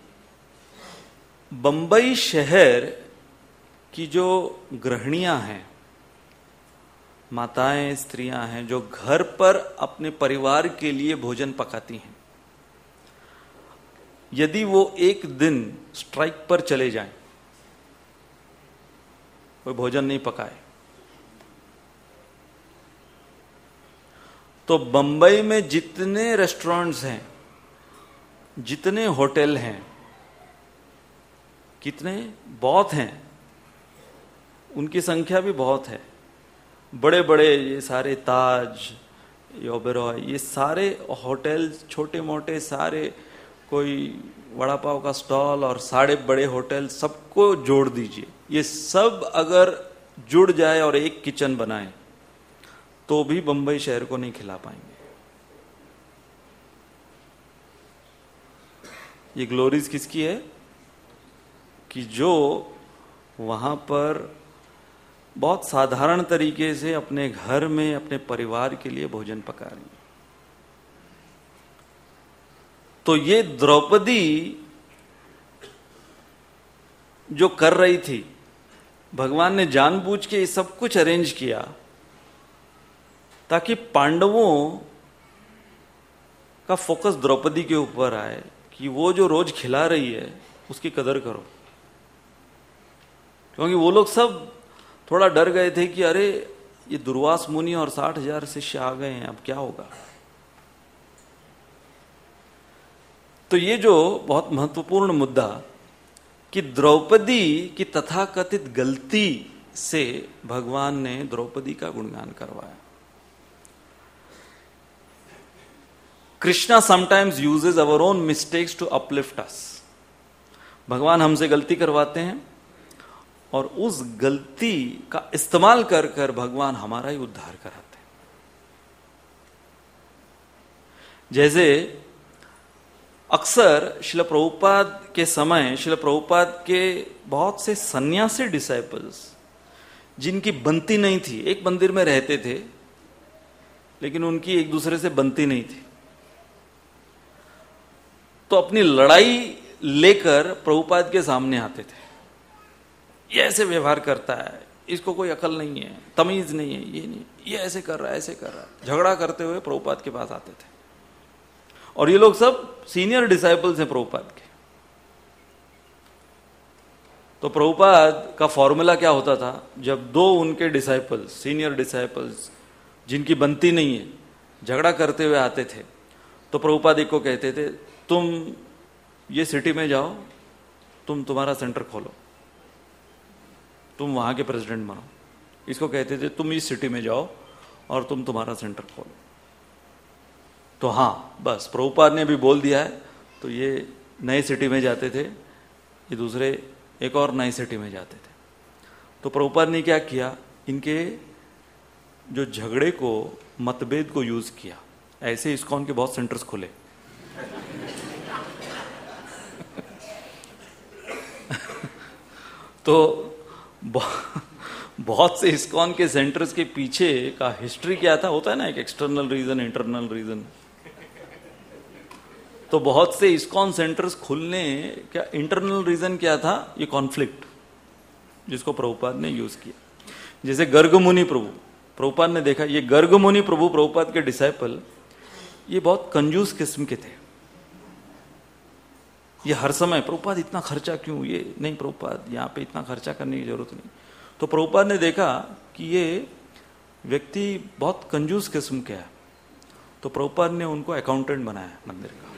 बंबई शहर की जो गृहिणियां हैं, माताएं, स्त्रियां हैं जो घर पर अपने परिवार के लिए भोजन पकाती हैं, यदि वो एक दिन स्ट्राइक पर चले जाएं, कोई भोजन नहीं पकाए, तो बंबई में जितने रेस्टोरेंट्स हैं, जितने होटल हैं, कितने बहुत हैं, उनकी संख्या भी बहुत है। बड़े बड़े ये सारे ताज, ओबेरॉय, ये सारे होटल छोटे मोटे सारे, कोई वड़ा पाव का स्टॉल और सारे बड़े होटल, सबको जोड़ दीजिए, ये सब अगर जुड़ जाए और एक किचन बनाए तो भी बंबई शहर को नहीं खिला पाएंगे। ये ग्लोरीज किसकी है कि जो वहां पर बहुत साधारण तरीके से अपने घर में अपने परिवार के लिए भोजन पका रही है। तो ये द्रौपदी जो कर रही थी, भगवान ने जानबूझ के ये सब कुछ अरेंज किया ताकि पांडवों का फोकस द्रौपदी के ऊपर आए कि वो जो रोज खिला रही है उसकी कदर करो। क्योंकि वो लोग सब थोड़ा डर गए थे कि अरे ये दुर्वास मुनि और साठ हजार शिष्य आ गए हैं, अब क्या होगा। तो ये जो बहुत महत्वपूर्ण मुद्दा कि द्रौपदी की तथाकथित गलती से भगवान ने द्रौपदी का गुणगान करवाया। Krishna sometimes uses our own mistakes to uplift us. भगवान हमसे गलती करवाते हैं और उस गलती का इस्तेमाल कर कर भगवान हमारा ही उद्धार कराते हैं। जैसे अक्सर श्रील प्रभुपाद के समय श्रील प्रभुपाद के बहुत से सन्यासी डिसाइपल्स जिनकी बनती नहीं थी, एक मंदिर में रहते थे लेकिन उनकी एक दूसरे से बनती नहीं थी, तो अपनी लड़ाई लेकर प्रभुपाद के सामने आते थे। ये ऐसे व्यवहार करता है, इसको कोई अकल नहीं है, तमीज नहीं है, ये नहीं, ये ऐसे कर रहा है, ऐसे कर रहा है, झगड़ा करते हुए प्रभुपाद के पास आते थे। और ये लोग सब सीनियर डिसाइपल्स हैं प्रभुपाद के। तो प्रभुपाद का फॉर्मूला क्या होता था, जब दो उनके डिसाइपल्स, सीनियर डिसाइपल्स जिनकी बनती नहीं है, झगड़ा करते हुए आते थे, तो प्रभुपाद एक को कहते थे, तुम ये सिटी में जाओ, तुम तुम्हारा सेंटर खोलो, तुम वहां के प्रेसिडेंट बनो। इसको कहते थे, तुम इस सिटी में जाओ और तुम तुम्हारा सेंटर खोलो। तो हाँ, बस प्रभुपाद ने भी बोल दिया है, तो ये नए सिटी में जाते थे, ये दूसरे एक और नई सिटी में जाते थे। तो प्रभुपाद ने क्या किया, इनके जो झगड़े को, मतभेद को यूज किया। ऐसे इस्कॉन के बहुत सेंटर्स खोले। तो बहुत से इस्कॉन के सेंटर्स के पीछे का हिस्ट्री क्या था, होता है ना एक एक्सटर्नल रीजन, इंटरनल रीजन। तो बहुत से इस्कॉन सेंटर्स खुलने का इंटरनल रीजन क्या था, ये कॉन्फ्लिक्ट, जिसको प्रभुपाद ने यूज किया। जैसे गर्ग मुनि प्रभु, प्रभुपाद ने देखा ये गर्ग मुनि प्रभु, प्रभुपाद के डिसाइपल, ये बहुत कंजूस किस्म के थे। ये हर समय प्रभुपाद इतना खर्चा क्यों, ये नहीं प्रभुपाद यहाँ पे इतना खर्चा करने की जरूरत नहीं। तो प्रभुपाद ने देखा कि ये व्यक्ति बहुत कंजूस किस्म के है, तो प्रभुपाद ने उनको अकाउंटेंट बनाया मंदिर का।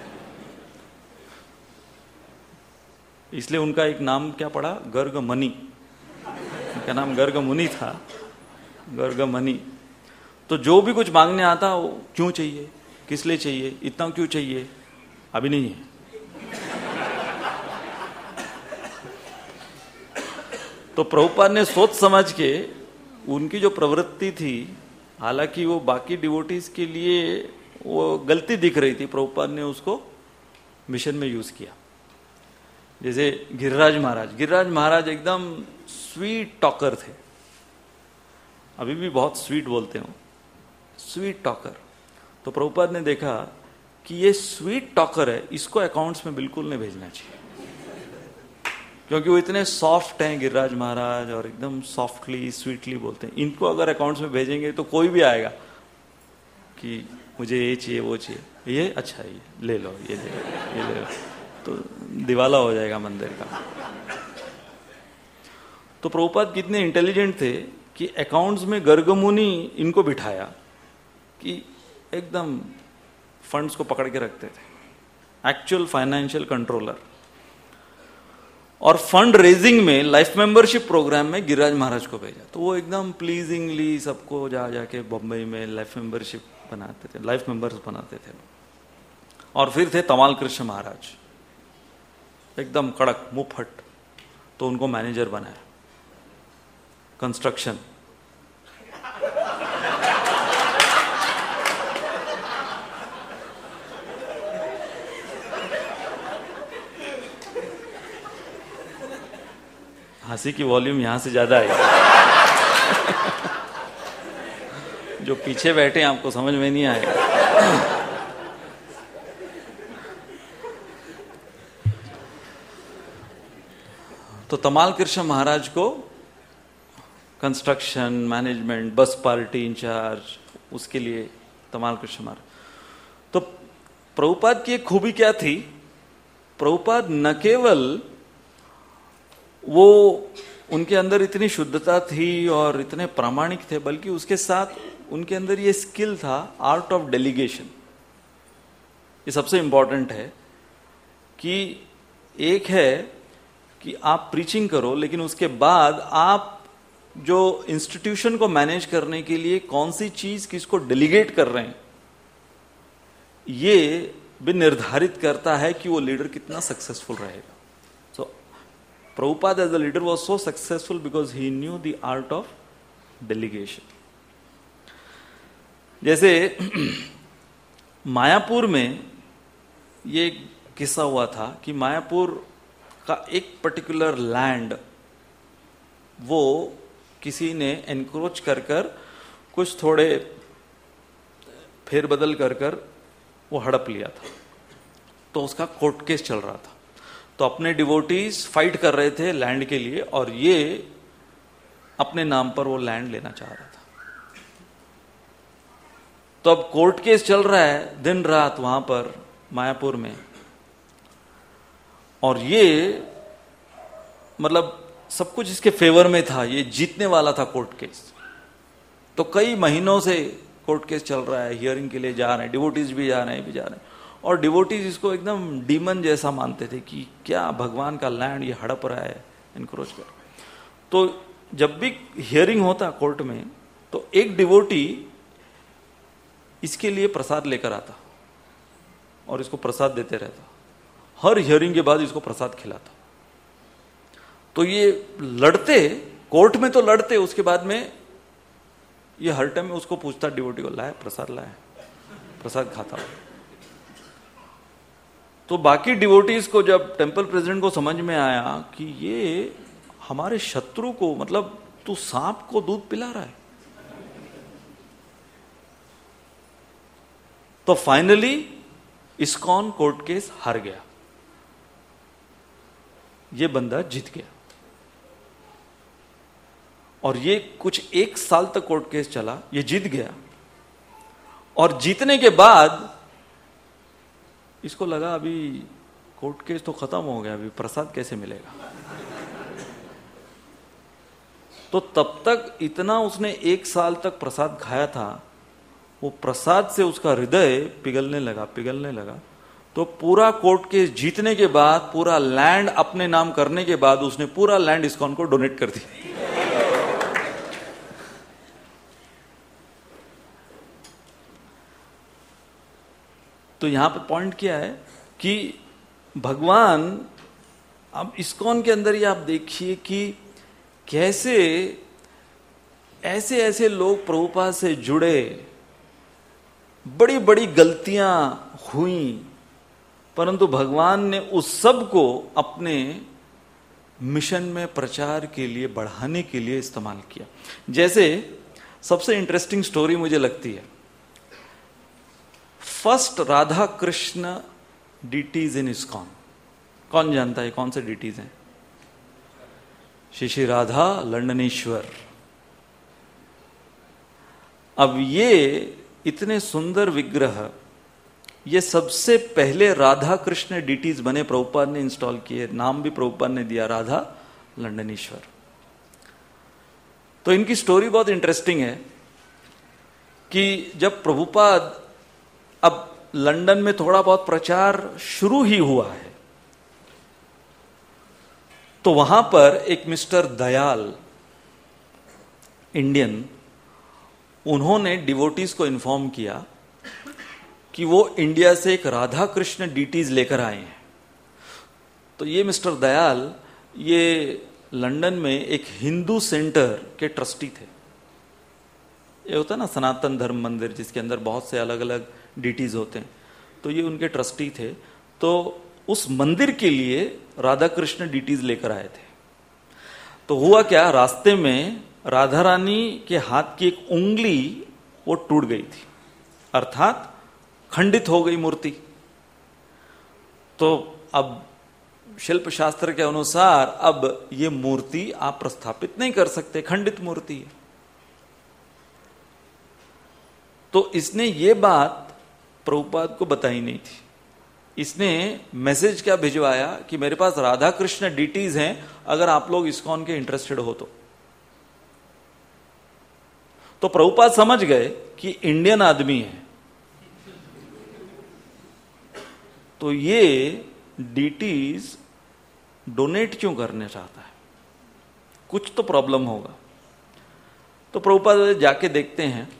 इसलिए उनका एक नाम क्या पड़ा, गर्ग मनी। उनका नाम गर्ग मुनि था, गर्ग मनी। तो जो भी कुछ मांगने आता, वो क्यों चाहिए, किस लिए चाहिए, इतना क्यों चाहिए, अभी नहीं है। तो प्रभुपाद ने सोच समझ के उनकी जो प्रवृत्ति थी, हालांकि वो बाकी डिवोटीज के लिए वो गलती दिख रही थी, प्रभुपाद ने उसको मिशन में यूज किया। जैसे गिरिराज महाराज, गिरिराज महाराज एकदम स्वीट टॉकर थे, अभी भी बहुत स्वीट बोलते हो, स्वीट टॉकर। तो प्रभुपाद ने देखा कि ये स्वीट टॉकर है, इसको अकाउंट्स में बिल्कुल नहीं भेजना चाहिए, क्योंकि वो इतने सॉफ्ट हैं गिरिराज महाराज, और एकदम सॉफ्टली स्वीटली बोलते हैं। इनको अगर अकाउंट्स में भेजेंगे तो कोई भी आएगा कि मुझे ये चाहिए, वो चाहिए, ये अच्छा है, ये ले लो, ये ले लो, ये ले लो, तो दिवाला हो जाएगा मंदिर का। तो प्रभुपाद कितने इंटेलिजेंट थे कि अकाउंट्स में गर्गमुनि इनको बिठाया कि एकदम फंड्स को पकड़ के रखते थे, एक्चुअल फाइनेंशियल कंट्रोलर। और फंड रेजिंग में लाइफ मेंबरशिप प्रोग्राम में गिरिराज महाराज को भेजा। तो वो एकदम प्लीजिंगली सबको जा जाके बम्बई में लाइफ मेंबरशिप बनाते थे, लाइफ मेंबर्स बनाते थे। और फिर थे तमाल कृष्ण महाराज, एकदम कड़क मुंहफट, तो उनको मैनेजर बनाया कंस्ट्रक्शन। हंसी की वॉल्यूम यहां से ज्यादा है। जो पीछे बैठे हैं आपको समझ में नहीं आएगा। तो तमाल कृष्ण महाराज को construction management, bus party incharge, उसके लिए तमाल कृष्ण महाराज। तो प्रभुपाद की एक खूबी क्या थी, प्रभुपाद न केवल वो उनके अंदर इतनी शुद्धता थी और इतने प्रामाणिक थे, बल्कि उसके साथ उनके अंदर ये स्किल था, आर्ट ऑफ डेलीगेशन। ये सबसे इंपॉर्टेंट है कि एक है कि आप प्रीचिंग करो, लेकिन उसके बाद आप जो इंस्टीट्यूशन को मैनेज करने के लिए कौन सी चीज किसको डेलीगेट कर रहे हैं, ये भी निर्धारित करता है कि वो लीडर कितना सक्सेसफुल रहेगा। So Prabhupada as a leader was so successful because he knew the art of delegation. जैसे मायापुर में ये किस्सा हुआ था कि मायापुर का एक पर्टिकुलर लैंड वो किसी ने एनक्रोच कर कर कुछ थोड़े फेरबदल कर कर वो हड़प लिया था। तो उसका कोर्ट केस चल रहा था। तो अपने डिवोटीज फाइट कर रहे थे लैंड के लिए, और ये अपने नाम पर वो लैंड लेना चाह रहा था। तो अब कोर्ट केस चल रहा है दिन रात वहां पर मायापुर में, और ये मतलब सब कुछ इसके फेवर में था, ये जीतने वाला था कोर्ट केस। तो कई महीनों से कोर्ट केस चल रहा है, हियरिंग के लिए जा रहे हैं, डिवोटीज भी जा रहे हैं भी जा रहे हैं, और डिवोटीज इसको एकदम डीमन जैसा मानते थे कि क्या भगवान का लैंड ये हड़प रहा है, इनक्रोच कर। तो जब भी हियरिंग होता कोर्ट में, तो एक डिवोटी इसके लिए प्रसाद लेकर आता और इसको प्रसाद देते रहता। हर हियरिंग के बाद इसको प्रसाद खिलाता। तो ये लड़ते कोर्ट में, तो लड़ते, उसके बाद में ये हर टाइम में उसको पूछता डिवोटी को, लाए प्रसाद, लाए प्रसाद खाता हो। तो बाकी डिवोटीज को जब टेंपल प्रेसिडेंट को समझ में आया कि ये हमारे शत्रु को, मतलब तू सांप को दूध पिला रहा है, तो फाइनली इस्कॉन कोर्ट केस हार गया, ये बंदा जीत गया। और ये कुछ एक साल तक कोर्ट केस चला, ये जीत गया। और जीतने के बाद इसको लगा अभी कोर्ट केस तो खत्म हो गया, अभी प्रसाद कैसे मिलेगा। तो तब तक इतना उसने एक साल तक प्रसाद खाया था, वो प्रसाद से उसका हृदय पिघलने लगा पिघलने लगा। तो पूरा कोर्ट केस जीतने के बाद, पूरा लैंड अपने नाम करने के बाद, उसने पूरा लैंड इस्कॉन को डोनेट कर दिया। तो यहां पर पॉइंट क्या है कि भगवान, अब इस्कॉन के अंदर ही आप देखिए कि कैसे ऐसे ऐसे लोग प्रभुपाद से जुड़े, बड़ी बड़ी गलतियां हुई, परंतु भगवान ने उस सब को अपने मिशन में प्रचार के लिए, बढ़ाने के लिए इस्तेमाल किया। जैसे सबसे इंटरेस्टिंग स्टोरी मुझे लगती है, first Radha Krishna deities in ISKCON. कौन जानता है कौन से डीटीज हैं? श्री श्री राधा लंडनेश्वर। अब ये इतने सुंदर विग्रह, ये सबसे पहले राधा कृष्ण डीटीज बने, प्रभुपाद ने इंस्टॉल किए, नाम भी प्रभुपाद ने दिया राधा लंडनेश्वर। तो इनकी स्टोरी बहुत इंटरेस्टिंग है कि जब प्रभुपाद, अब लंदन में थोड़ा बहुत प्रचार शुरू ही हुआ है, तो वहां पर एक मिस्टर दयाल इंडियन, उन्होंने डिवोटीज को इन्फॉर्म किया कि वो इंडिया से एक राधा कृष्ण डीटीज लेकर आए हैं। तो ये मिस्टर दयाल ये लंदन में एक हिंदू सेंटर के ट्रस्टी थे। ये होता है ना सनातन धर्म मंदिर, जिसके अंदर बहुत से अलग अलग डीटीज होते हैं, तो ये उनके ट्रस्टी थे। तो उस मंदिर के लिए राधा कृष्ण डीटीज लेकर आए थे। तो हुआ क्या, रास्ते में राधा रानी के हाथ की एक उंगली वो टूट गई थी, अर्थात खंडित हो गई मूर्ति। तो अब शिल्प शास्त्र के अनुसार अब ये मूर्ति आप प्रस्थापित नहीं कर सकते, खंडित मूर्ति है। तो इसने ये बात प्रभुपाद को बताई नहीं थी। इसने मैसेज क्या भिजवाया कि मेरे पास राधा कृष्ण डीटीज हैं, अगर आप लोग इस्कॉन के इंटरेस्टेड हो तो। तो प्रभुपाद समझ गए कि इंडियन आदमी है, तो ये डीटीज डोनेट क्यों करना चाहता है, कुछ तो प्रॉब्लम होगा। तो प्रभुपाद जाके देखते हैं,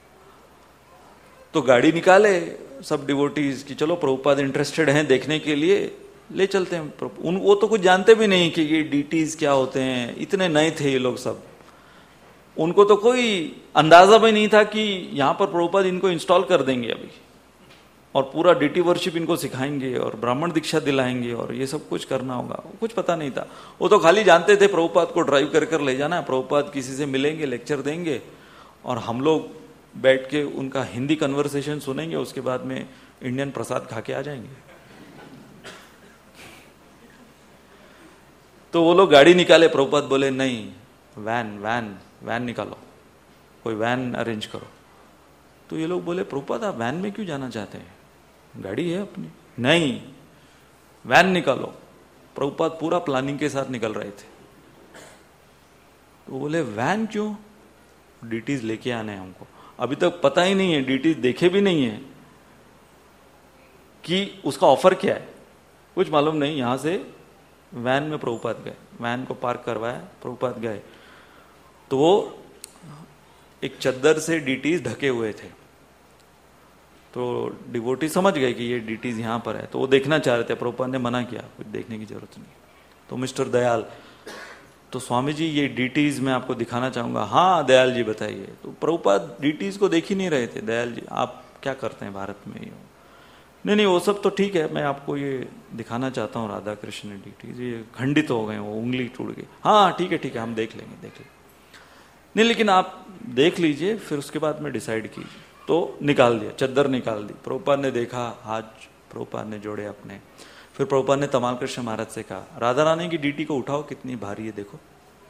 तो गाड़ी निकाले सब डिवोटीज की, चलो प्रभुपाद इंटरेस्टेड हैं देखने के लिए, ले चलते हैं। उन वो तो कुछ जानते भी नहीं कि ये डीटीज क्या होते हैं, इतने नए थे ये लोग सब। उनको तो कोई अंदाजा भी नहीं था कि यहां पर प्रभुपाद इनको इंस्टॉल कर देंगे अभी, और पूरा डीटी वर्शिप इनको सिखाएंगे और ब्राह्मण दीक्षा दिलाएंगे और ये सब कुछ करना होगा, कुछ पता नहीं था। वो तो खाली जानते थे प्रभुपाद को ड्राइव कर कर ले जाना है, प्रभुपाद किसी से मिलेंगे, लेक्चर देंगे, और हम लोग बैठ के उनका हिंदी कन्वर्सेशन सुनेंगे, उसके बाद में इंडियन प्रसाद खा के आ जाएंगे। तो वो लोग गाड़ी निकाले, प्रभुपाद बोले नहीं, वैन वैन वैन निकालो, कोई वैन अरेंज करो। तो ये लोग बोले प्रभुपाद आप वैन में क्यों जाना चाहते हैं, गाड़ी है अपनी। नहीं, वैन निकालो। प्रभुपाद पूरा प्लानिंग के साथ निकल रहे थे। तो बोले वैन क्यों, डीटीज लेके आने हैं हमको। अभी तक पता ही नहीं है, डीटीज देखे भी नहीं है कि उसका ऑफर क्या है, कुछ मालूम नहीं। यहां से वैन में प्रभुपाद गए, वैन को पार्क करवाया, प्रभुपाद गए। तो वो एक चद्दर से डीटीज ढके हुए थे। तो डिवोटी समझ गए कि ये डीटीज यहां पर है, तो वो देखना चाह रहे थे। प्रभुपाद ने मना किया, कुछ देखने की जरूरत नहीं। तो मिस्टर दयाल, तो स्वामी जी ये डीटीज मैं आपको दिखाना चाहूंगा। हाँ दयाल जी बताइए। तो प्रभुपाद डीटीज को देख ही नहीं रहे थे। दयाल जी आप क्या करते हैं भारत में? नहीं नहीं वो सब तो ठीक है, मैं आपको ये दिखाना चाहता हूँ राधा कृष्ण डीटीज, ये खंडित हो गए, वो उंगली टूट गई। हाँ ठीक है ठीक है, हम देख लेंगे देख लेंगे। नहीं लेकिन आप देख लीजिए, फिर उसके बाद में डिसाइड कीजिए। तो निकाल दिया, चद्दर निकाल दी। प्रभुपाद ने देखा, हाथ प्रभुपाद ने जोड़े अपने। फिर प्रभुपाद ने तमाल कृष्ण महाराज से कहा, राधा रानी की डीटी को उठाओ, कितनी भारी है देखो।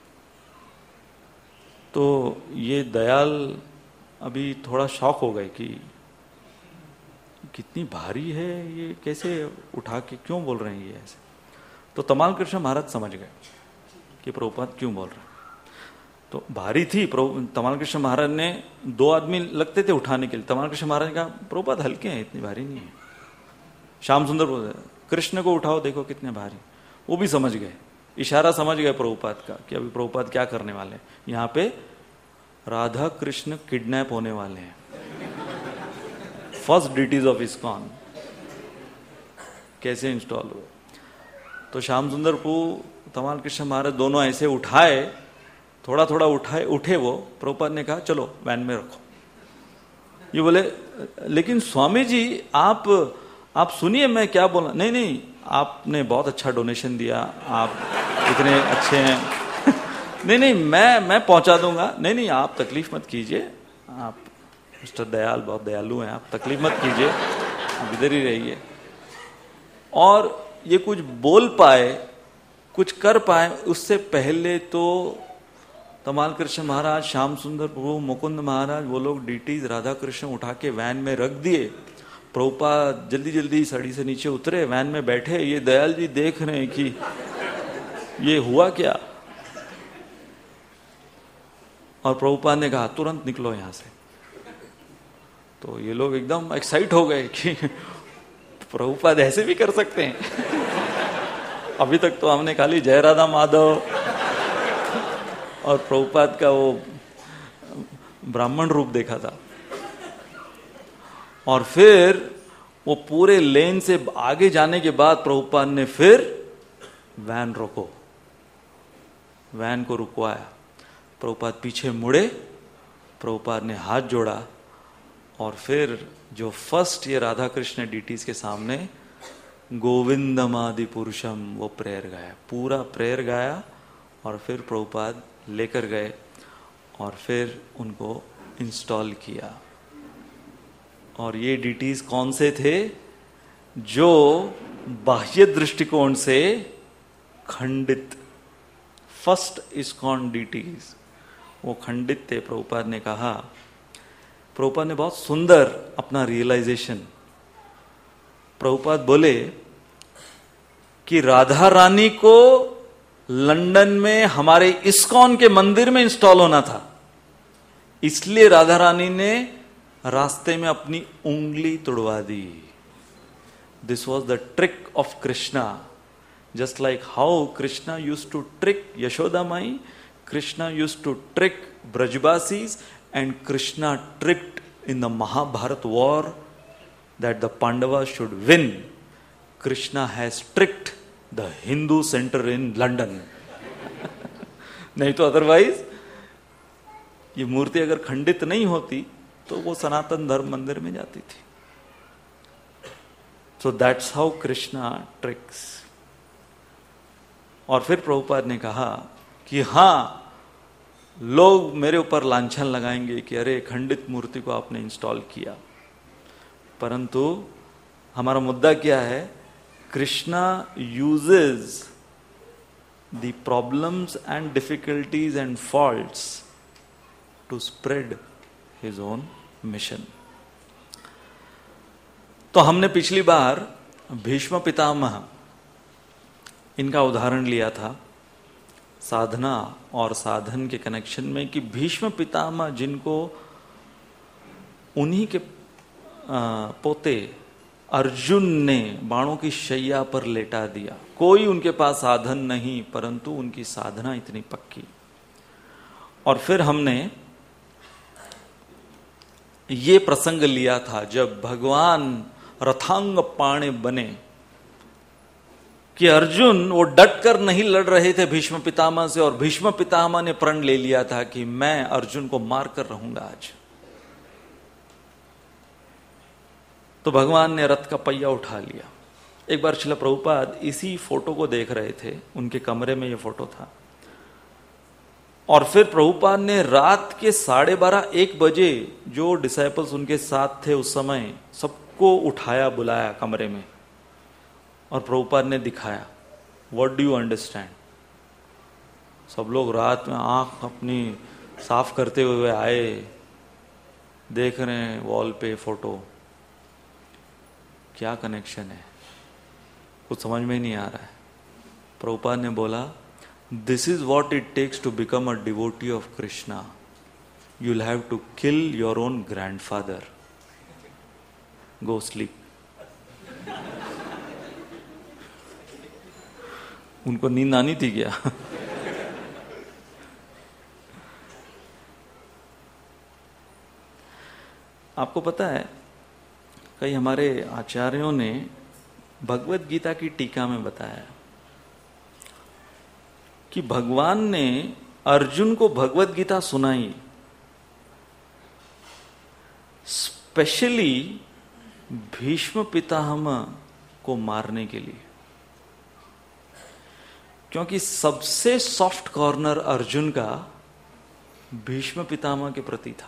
तो ये दयाल अभी थोड़ा शॉक हो गए कि कितनी भारी है ये, कैसे उठा के क्यों बोल रहे हैं ये ऐसे। तो तमाल कृष्ण महाराज समझ गए कि प्रभुपाद क्यों बोल रहे हैं। तो भारी थी। तमाल कृष्ण महाराज ने, दो आदमी लगते थे उठाने के लिए। तमाल कृष्ण महाराज ने कहा प्रभुपाद हल्के हैं, इतनी भारी नहीं है। श्याम सुंदर बोल, कृष्ण को उठाओ देखो कितने भारी। वो भी समझ गए, इशारा समझ गए प्रभुपाद का कि अभी प्रभुपाद क्या करने वाले हैं। यहाँ पे राधा कृष्ण किडनैप होने वाले हैं। फर्स्ट डिटीज ऑफ इस्कॉन कैसे इंस्टॉल हुए। तो श्याम सुंदर को तमाल कृष्ण महाराज दोनों ऐसे उठाए, थोड़ा थोड़ा उठाए, उठे वो। प्रभुपाद ने कहा चलो वैन में रखो। ये बोले लेकिन स्वामी जी आप आप सुनिए मैं क्या बोला। नहीं नहीं, आपने बहुत अच्छा डोनेशन दिया, आप इतने अच्छे हैं। नहीं नहीं मैं मैं पहुंचा दूंगा। नहीं नहीं आप तकलीफ मत कीजिए, आप मिस्टर दयाल बहुत दयालु हैं, आप तकलीफ मत कीजिए, आप इधर ही रहिए। और ये कुछ बोल पाए, कुछ कर पाए, उससे पहले तो तमाल कृष्ण महाराज, श्याम सुंदर प्रभु, मुकुंद महाराज, वो लोग डीटीज राधा कृष्ण उठा के वैन में रख दिए। प्रभुपाद जल्दी जल्दी सड़ी से नीचे उतरे, वैन में बैठे। ये दयाल जी देख रहे हैं कि ये हुआ क्या। और प्रभुपाद ने कहा तुरंत निकलो यहां से। तो ये लोग एकदम एक्साइट हो गए कि प्रभुपाद ऐसे भी कर सकते हैं। अभी तक तो हमने खाली जय राधा माधव और प्रभुपाद का वो ब्राह्मण रूप देखा था। और फिर वो पूरे लेन से आगे जाने के बाद प्रभुपाद ने फिर वैन रोको, वैन को रुकवाया। प्रभुपाद पीछे मुड़े, प्रभुपाद ने हाथ जोड़ा और फिर जो फर्स्ट ये राधा कृष्ण डीटीज के सामने गोविंदमादि पुरुषम वो प्रेयर गाया, पूरा प्रेयर गाया। और फिर प्रभुपाद लेकर गए और फिर उनको इंस्टॉल किया। और ये डीटीज कौन से थे? जो बाह्य दृष्टिकोण से खंडित, फर्स्ट इस्कॉन डीटीज वो खंडित थे। प्रभुपाद ने कहा, प्रभुपाद ने बहुत सुंदर अपना रियलाइजेशन, प्रभुपाद बोले कि राधा रानी को लंदन में हमारे इस्कॉन के मंदिर में इंस्टॉल होना था, इसलिए राधा रानी ने रास्ते में अपनी उंगली तोड़वा दी। This was the trick of Krishna. Just like how Krishna used to trick Yashoda Mai, Krishna used to trick Brajabasis, and Krishna tricked in the Mahabharata war that the Pandavas should win. Krishna has tricked the Hindu center in London. नहीं तो अदरवाइज ये मूर्ति अगर खंडित नहीं होती तो वो सनातन धर्म मंदिर में जाती थी। So that's how Krishna tricks. और फिर प्रभुपाद ने कहा कि हाँ, लोग मेरे ऊपर लांछन लगाएंगे कि अरे खंडित मूर्ति को आपने इंस्टॉल किया, परंतु हमारा मुद्दा क्या है? Krishna uses the problems and difficulties and faults to spread his own mission. तो हमने पिछली बार भीष्म पितामह इनका उदाहरण लिया था साधना और साधन के कनेक्शन में, कि भीष्म पितामह जिनको उन्हीं के पोते अर्जुन ने बाणों की शैया पर लेटा दिया, कोई उनके पास साधन नहीं, परंतु उनकी साधना इतनी पक्की। और फिर हमने ये प्रसंग लिया था जब भगवान रथांग पाणे बने कि अर्जुन वो डट कर नहीं लड़ रहे थे भीष्म पितामह से, और भीष्म पितामह ने प्रण ले लिया था कि मैं अर्जुन को मार कर रहूंगा आज। तो भगवान ने रथ का पहिया उठा लिया। एक बार श्रील प्रभुपाद इसी फोटो को देख रहे थे, उनके कमरे में ये फोटो था, और फिर प्रभुपाद ने रात के साढ़े बारह एक बजे जो डिसाइपल्स उनके साथ थे उस समय सबको उठाया, बुलाया कमरे में, और प्रभुपाद ने दिखाया, व्हाट डू यू अंडरस्टैंड। सब लोग रात में आंख अपनी साफ करते हुए आए, देख रहे हैं वॉल पे फोटो, क्या कनेक्शन है, कुछ समझ में नहीं आ रहा है। प्रभुपाद ने बोला, this is what it takes to become a devotee of Krishna, you will have to kill your own grandfather, go sleep. उनको नींद आनी थी क्या? आपको पता है, कई हमारे आचार्यों ने भगवत गीता की टीका में बताया कि भगवान ने अर्जुन को भगवत गीता सुनाई स्पेशली भीष्म पितामह को मारने के लिए, क्योंकि सबसे सॉफ्ट कॉर्नर अर्जुन का भीष्म पितामह के प्रति था।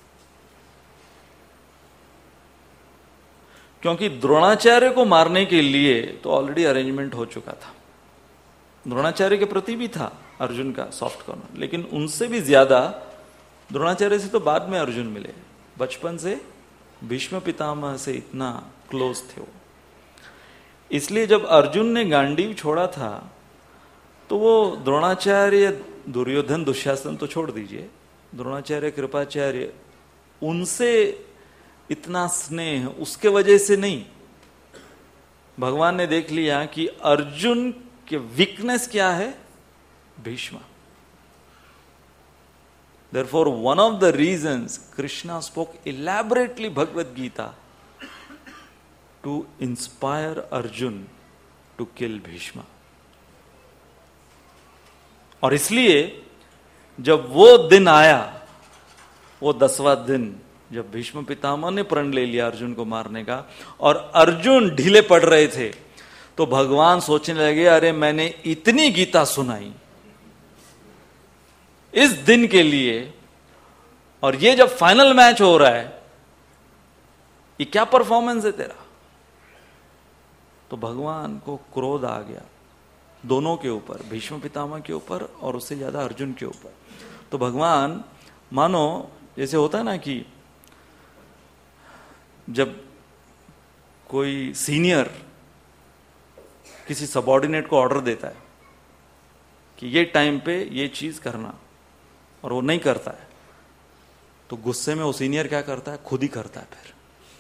क्योंकि द्रोणाचार्य को मारने के लिए तो ऑलरेडी अरेंजमेंट हो चुका था, द्रोणाचार्य के प्रति भी था अर्जुन का सॉफ्ट कॉर्नर, लेकिन उनसे भी ज्यादा द्रोणाचार्य से तो बाद में अर्जुन मिले, बचपन से भीष्म पितामह से इतना क्लोज थे वो। इसलिए जब अर्जुन ने गांडीव छोड़ा था तो वो द्रोणाचार्य, दुर्योधन दुशासन तो छोड़ दीजिए, द्रोणाचार्य कृपाचार्य, उनसे इतना स्नेह उसके वजह से नहीं। भगवान ने देख लिया कि अर्जुन कि वीकनेस क्या है? Bhishma. Therefore, one of the reasons Krishna spoke elaborately Bhagavad Gita to inspire Arjun to kill Bhishma. और इसलिए जब वो दिन आया, वो दसवां दिन, जब भीष्म पितामह ने प्रण ले लिया अर्जुन को मारने का और अर्जुन ढीले पड़ रहे थे, तो भगवान सोचने लगे, अरे मैंने इतनी गीता सुनाई इस दिन के लिए, और ये जब फाइनल मैच हो रहा है, ये क्या परफॉर्मेंस है तेरा? तो भगवान को क्रोध आ गया दोनों के ऊपर, भीष्म पितामह के ऊपर और उससे ज्यादा अर्जुन के ऊपर. तो भगवान मानो जैसे होता है ना कि जब कोई सीनियर किसी सबऑर्डिनेट को ऑर्डर देता है कि ये टाइम पे ये चीज करना, और वो नहीं करता है, तो गुस्से में वो सीनियर क्या करता है? खुद ही करता है. फिर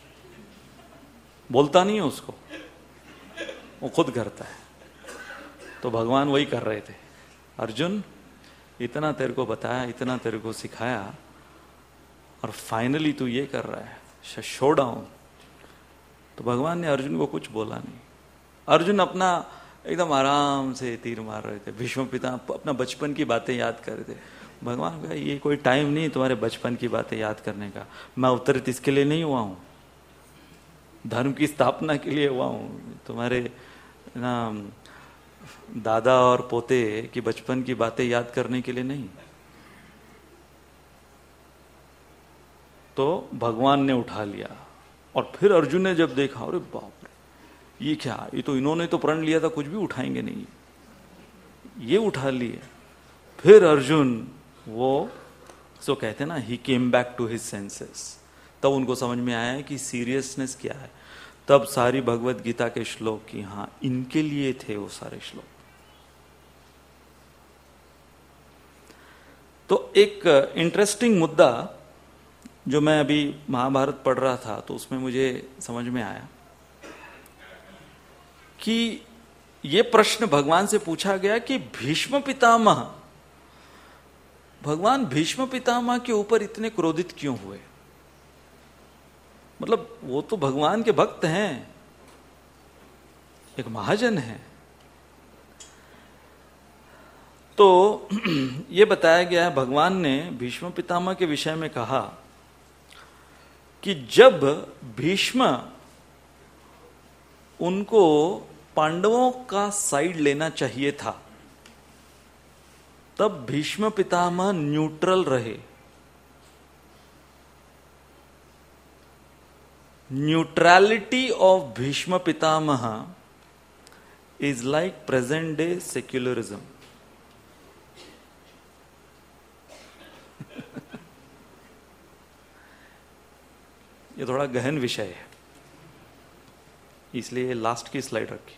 बोलता नहीं है उसको, वो खुद करता है. तो भगवान वही कर रहे थे. अर्जुन, इतना तेरे को बताया, इतना तेरे को सिखाया, और फाइनली तू ये कर रहा है, शो डाउन. तो भगवान ने अर्जुन को कुछ बोला नहीं. अर्जुन अपना एकदम आराम से तीर मार रहे थे. भीष्म पिता अपना बचपन की बातें याद कर रहे थे. भगवान कहा, ये कोई टाइम नहीं तुम्हारे बचपन की बातें याद करने का. मैं अवतरित इसके लिए नहीं हुआ हूं, धर्म की स्थापना के लिए हुआ हूं. तुम्हारे ना दादा और पोते की बचपन की बातें याद करने के लिए नहीं. तो भगवान ने उठा लिया. और फिर अर्जुन ने जब देखा, अरे बाप रे, ये क्या, ये तो इन्होंने तो प्रण लिया था कुछ भी उठाएंगे नहीं, ये उठा लिए. फिर अर्जुन वो सो कहते ना, he came back to his senses. तब उनको समझ में आया कि सीरियसनेस क्या है. तब सारी भगवत गीता के श्लोक की, हाँ इनके लिए थे वो सारे श्लोक. तो एक इंटरेस्टिंग मुद्दा जो मैं अभी महाभारत पढ़ रहा था, तो उसमें मुझे समझ में आया कि ये प्रश्न भगवान से पूछा गया कि भीष्म पितामह, भगवान भीष्म पितामह के ऊपर इतने क्रोधित क्यों हुए? मतलब वो तो भगवान के भक्त हैं, एक महाजन है. तो ये बताया गया है, भगवान ने भीष्म पितामह के विषय में कहा कि जब भीष्म उनको पांडवों का साइड लेना चाहिए था, तब भीष्म पितामह न्यूट्रल रहे. Neutrality of Bhishma Pitamah is like present day secularism. ये थोड़ा गहन विषय है, इसलिए लास्ट की स्लाइड रखी.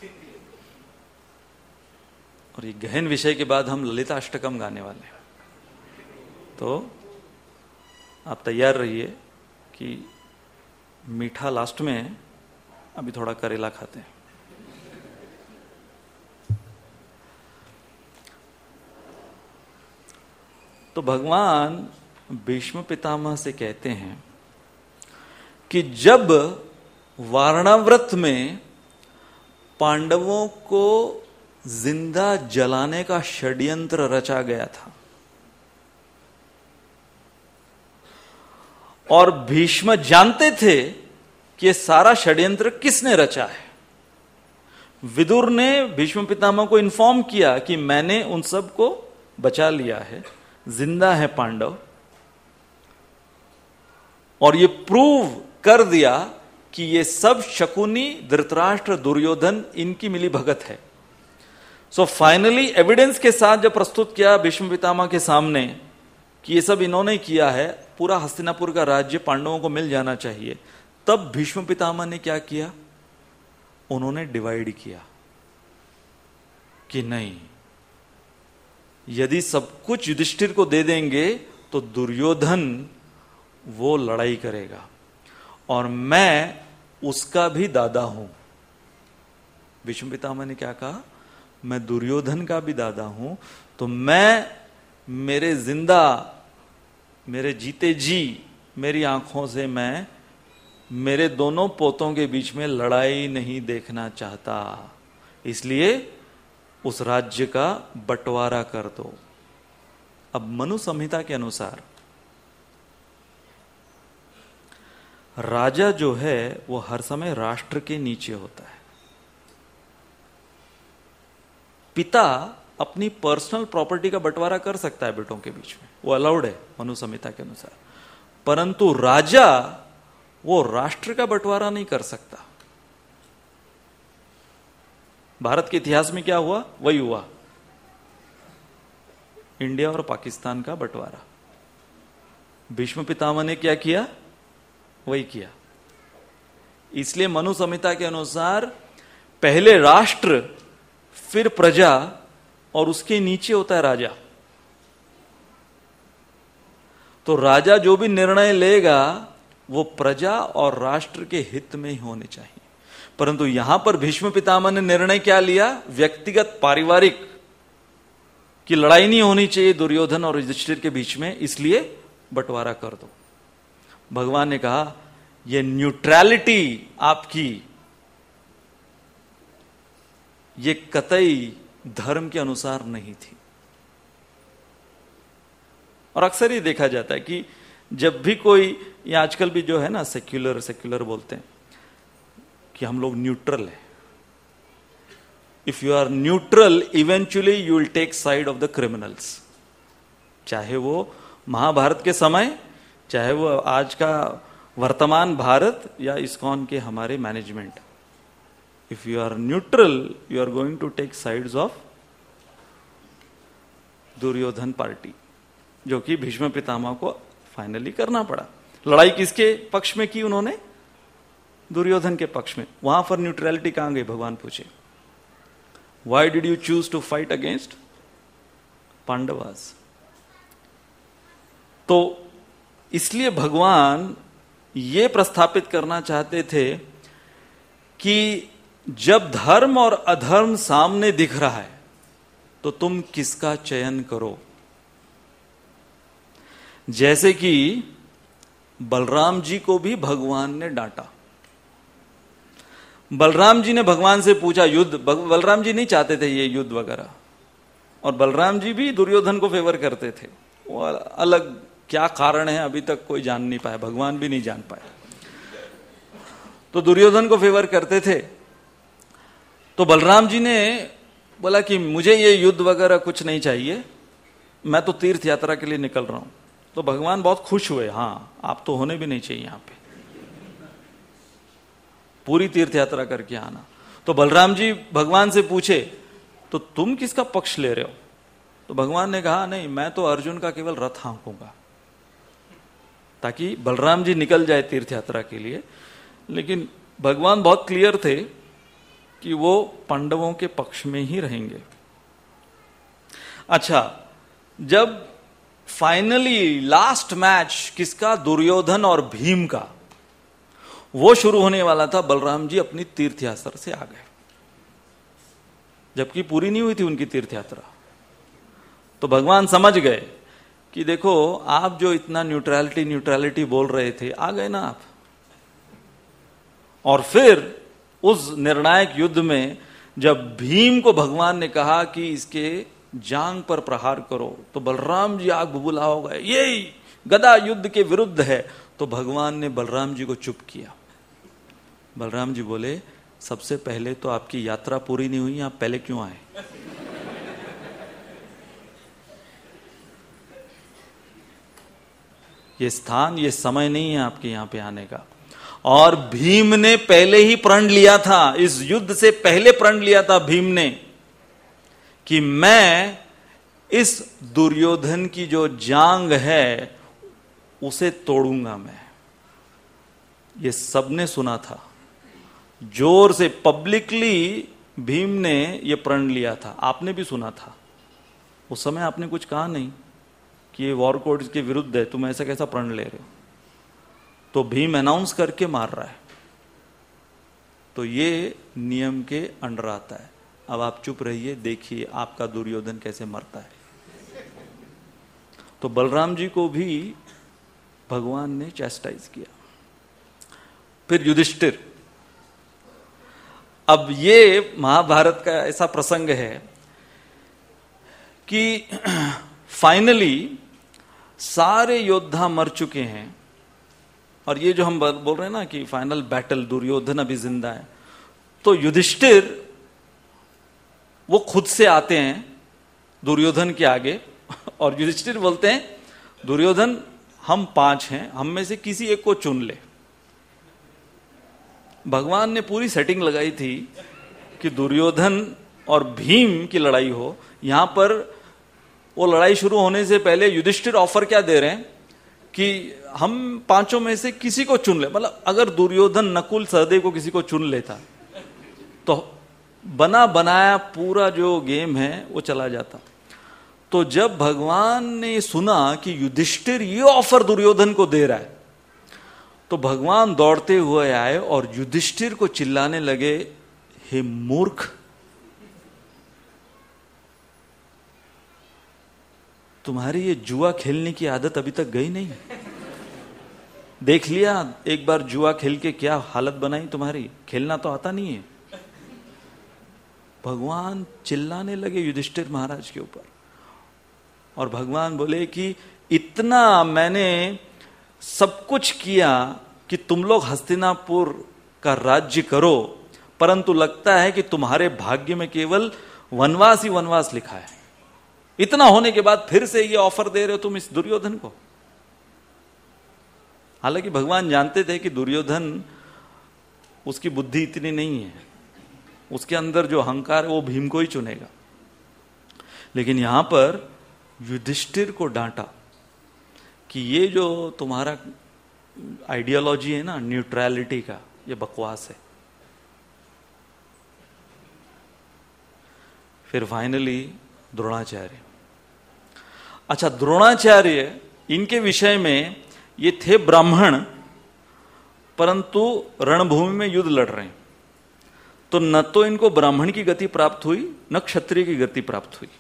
और ये गहन विषय के बाद हम ललिता अष्टकम गाने वाले हैं, तो आप तैयार रहिए कि मीठा लास्ट में. अभी थोड़ा करेला खाते हैं. तो भगवान भीष्म पितामह से कहते हैं कि जब वारणाव्रत में पांडवों को जिंदा जलाने का षड्यंत्र रचा गया था, और भीष्म जानते थे कि यह सारा षड्यंत्र किसने रचा है. विदुर ने भीष्म पितामह को इन्फॉर्म किया कि मैंने उन सब को बचा लिया है, जिंदा है पांडव, और ये प्रूव कर दिया कि ये सब शकुनी, धृतराष्ट्र, दुर्योधन, इनकी मिली भगत है. सो फाइनली एविडेंस के साथ जब प्रस्तुत किया भीष्म पितामह के सामने कि ये सब इन्होंने किया है, पूरा हस्तिनापुर का राज्य पांडवों को मिल जाना चाहिए, तब भीष्म पितामह ने क्या किया? उन्होंने डिवाइड किया कि नहीं, यदि सब कुछ युधिष्ठिर को दे देंगे तो दुर्योधन वो लड़ाई करेगा, और मैं उसका भी दादा हूं. भीष्म पितामह ने क्या कहा? मैं दुर्योधन का भी दादा हूं, तो मैं मेरे जिंदा, मेरे जीते जी, मेरी आंखों से मैं मेरे दोनों पोतों के बीच में लड़ाई नहीं देखना चाहता, इसलिए उस राज्य का बंटवारा कर दो। अब मनु संहिता के अनुसार राजा जो है वो हर समय राष्ट्र के नीचे होता है। पिता अपनी पर्सनल प्रॉपर्टी का बंटवारा कर सकता है बेटों के बीच में, वो अलाउड है मनु संहिता के अनुसार, परंतु राजा वो राष्ट्र का बंटवारा नहीं कर सकता। भारत के इतिहास में क्या हुआ? वही हुआ, इंडिया और पाकिस्तान का बंटवारा। भीष्म पितामह ने क्या किया? वही किया। इसलिए मनु संहिता के अनुसार पहले राष्ट्र, फिर प्रजा, और उसके नीचे होता है राजा। तो राजा जो भी निर्णय लेगा वो प्रजा और राष्ट्र के हित में ही होने चाहिए। परंतु यहां पर भीष्म पितामह ने निर्णय क्या लिया? व्यक्तिगत, पारिवारिक की लड़ाई नहीं होनी चाहिए दुर्योधन और युधिष्ठिर के बीच में, इसलिए बंटवारा कर दो। भगवान ने कहा ये न्यूट्रलिटी आपकी, ये कतई धर्म के अनुसार नहीं थी। और अक्सर ही देखा जाता है कि जब भी कोई, या आजकल भी जो है ना सेक्युलर सेक्युलर बोलते हैं कि हम लोग न्यूट्रल है। If you are neutral, eventually you will take side of the criminals. चाहे वो महाभारत के समय, चाहे वो आज का वर्तमान भारत, या इस्कॉन के हमारे management. If you are neutral, you are going to take sides of Duryodhana party, जो कि भीष्म पितामह को फाइनली करना पड़ा। लड़ाई किसके पक्ष में की उन्होंने? दुर्योधन के पक्ष में। वहां पर न्यूट्रलिटी कहां गई? भगवान पूछे, why did you choose to fight against Pandavas? तो इसलिए भगवान ये प्रस्थापित करना चाहते थे कि जब धर्म और अधर्म सामने दिख रहा है तो तुम किसका चयन करो। जैसे कि बलराम जी को भी भगवान ने डांटा। बलराम जी ने भगवान से पूछा युद्ध, बलराम जी नहीं चाहते थे ये युद्ध वगैरह, और बलराम जी भी दुर्योधन को फेवर करते थे। वो अलग क्या कारण है अभी तक कोई जान नहीं पाया, भगवान भी नहीं जान पाए। तो दुर्योधन को फेवर करते थे। तो बलराम जी ने बोला कि मुझे ये युद्ध वगैरह कुछ नहीं चाहिए, मैं तो तीर्थ यात्रा के लिए निकल रहा हूं। तो भगवान बहुत खुश हुए, हाँ आप तो होने भी नहीं चाहिए यहां पे, पूरी तीर्थ यात्रा करके आना। तो बलराम जी भगवान से पूछे तो तुम किसका पक्ष ले रहे हो? तो भगवान ने कहा नहीं, मैं तो अर्जुन का केवल रथ हाँकूंगा, ताकि बलराम जी निकल जाए तीर्थ यात्रा के लिए। लेकिन भगवान बहुत क्लियर थे कि वो पांडवों के पक्ष में ही रहेंगे। अच्छा, जब फाइनली लास्ट मैच किसका? दुर्योधन और भीम का, वो शुरू होने वाला था, बलराम जी अपनी तीर्थ यात्रा से आ गए, जबकि पूरी नहीं हुई थी उनकी तीर्थ यात्रा। तो भगवान समझ गए कि देखो आप जो इतना न्यूट्रलिटी न्यूट्रलिटी बोल रहे थे, आ गए ना आप। और फिर उस निर्णायक युद्ध में जब भीम को भगवान ने कहा कि इसके जांग पर प्रहार करो, तो बलराम जी आग बबूला हो गए, ये गदा युद्ध के विरुद्ध है। तो भगवान ने बलराम जी को चुप किया। बलराम जी बोले सबसे पहले तो आपकी यात्रा पूरी नहीं हुई, आप पहले क्यों आए? ये स्थान, ये समय नहीं है आपके यहां पे आने का। और भीम ने पहले ही प्रण लिया था, इस युद्ध से पहले प्रण लिया था भीम ने कि मैं इस दुर्योधन की जो जांग है उसे तोड़ूंगा मैं। ये सबने सुना था, जोर से पब्लिकली भीम ने ये प्रण लिया था। आपने भी सुना था, उस समय आपने कुछ कहा नहीं कि ये वॉर कोड्स के विरुद्ध है, तुम ऐसा कैसा प्रण ले रहे हो। तो भीम अनाउंस करके मार रहा है, तो ये नियम के अंडर आता है। अब आप चुप रहिए, देखिए आपका दुर्योधन कैसे मरता है। तो बलराम जी को भी भगवान ने चैस्टाइज किया। फिर युधिष्ठिर, अब ये महाभारत का ऐसा प्रसंग है कि फाइनली सारे योद्धा मर चुके हैं, और ये जो हम बोल रहे हैं ना कि फाइनल बैटल, दुर्योधन अभी जिंदा है, तो युधिष्ठिर वो खुद से आते हैं दुर्योधन के आगे, और युधिष्ठिर बोलते हैं दुर्योधन हम पांच हैं, हम में से किसी एक को चुन ले। भगवान ने पूरी सेटिंग लगाई थी कि दुर्योधन और भीम की लड़ाई हो। यहां पर वो लड़ाई शुरू होने से पहले युधिष्ठिर ऑफर क्या दे रहे हैं कि हम पांचों में से किसी को चुन ले। मतलब अगर दुर्योधन नकुल सहदेव को किसी को चुन लेता तो बना बनाया पूरा जो गेम है वो चला जाता। तो जब भगवान ने सुना कि युधिष्ठिर ये ऑफर दुर्योधन को दे रहा है, तो भगवान दौड़ते हुए आए और युधिष्ठिर को चिल्लाने लगे, हे मूर्ख, तुम्हारी ये जुआ खेलने की आदत अभी तक गई नहीं? देख लिया एक बार जुआ खेल के क्या हालत बनाई तुम्हारी, खेलना तो आता नहीं है। भगवान चिल्लाने लगे युधिष्ठिर महाराज के ऊपर, और भगवान बोले कि इतना मैंने सब कुछ किया कि तुम लोग हस्तिनापुर का राज्य करो, परंतु लगता है कि तुम्हारे भाग्य में केवल वनवास ही वनवास लिखा है। इतना होने के बाद फिर से ये ऑफर दे रहे हो तुम इस दुर्योधन को। हालांकि भगवान जानते थे कि दुर्योधन, उसकी बुद्धि इतनी नहीं है, उसके अंदर जो अहंकार है वो भीम को ही चुनेगा। लेकिन यहां पर युधिष्ठिर को डांटा कि ये जो तुम्हारा आइडियोलॉजी है ना न्यूट्रलिटी का, ये बकवास है। फिर फाइनली द्रोणाचार्य, अच्छा द्रोणाचार्य, इनके विषय में ये थे ब्राह्मण, परंतु रणभूमि में युद्ध लड़ रहे हैं, तो न तो इनको ब्राह्मण की गति प्राप्त हुई न क्षत्रिय की गति प्राप्त हुई,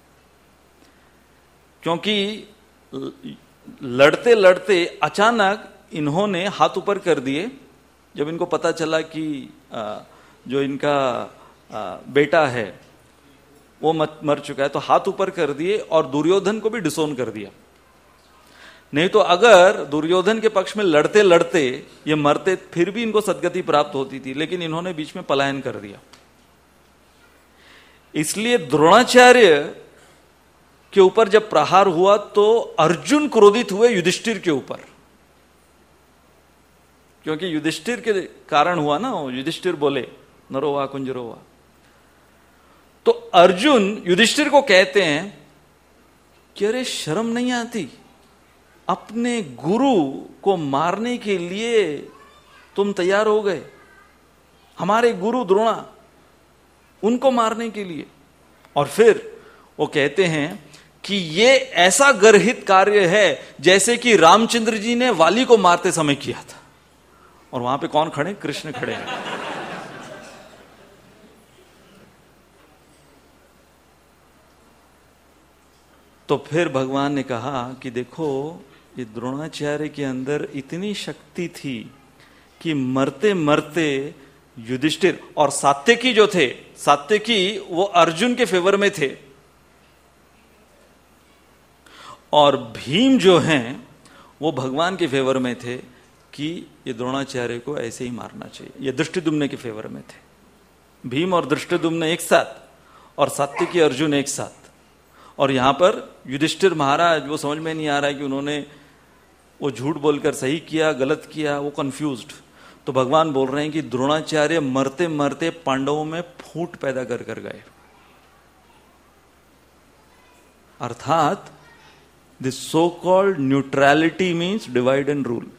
क्योंकि लड़ते लड़ते अचानक इन्होंने हाथ ऊपर कर दिए। जब इनको पता चला कि जो इनका बेटा है वो मर चुका है, तो हाथ ऊपर कर दिए और दुर्योधन को भी डिसोन कर दिया। नहीं तो अगर दुर्योधन के पक्ष में लड़ते लड़ते ये मरते, फिर भी इनको सदगति प्राप्त होती थी, लेकिन इन्होंने बीच में पलायन कर दिया। इसलिए द्रोणाचार्य के ऊपर जब प्रहार हुआ तो अर्जुन क्रोधित हुए युधिष्ठिर के ऊपर, क्योंकि युधिष्ठिर के कारण हुआ ना। युधिष्ठिर बोले नरोवा कुंजरोवा, तो अर्जुन युधिष्ठिर को कहते हैं कि अरे शर्म नहीं आती, अपने गुरु को मारने के लिए तुम तैयार हो गए, हमारे गुरु द्रोणा, उनको मारने के लिए। और फिर वो कहते हैं कि ये ऐसा गर्हित कार्य है जैसे कि रामचंद्र जी ने वाली को मारते समय किया था। और वहां पे कौन खड़े? कृष्ण खड़े हैं। तो फिर भगवान ने कहा कि देखो, ये द्रोणाचार्य के अंदर इतनी शक्ति थी कि मरते मरते युधिष्ठिर और सात्यकी जो थे, सात्यकी वो अर्जुन के फेवर में थे, और भीम जो हैं वो भगवान के फेवर में थे कि ये द्रोणाचार्य को ऐसे ही मारना चाहिए। ये दृष्टिदुम्न के फेवर में थे, भीम और दृष्टिदुम्न एक साथ, और सात्यकी अर्जुन एक साथ। और यहां पर युधिष्ठिर महाराज, वो समझ में नहीं आ रहा है कि उन्होंने वो झूठ बोलकर सही किया, गलत किया, वो कंफ्यूज्ड। तो भगवान बोल रहे हैं कि द्रोणाचार्य मरते मरते पांडवों में फूट पैदा कर कर गए। अर्थात this so called neutrality means divide and rule,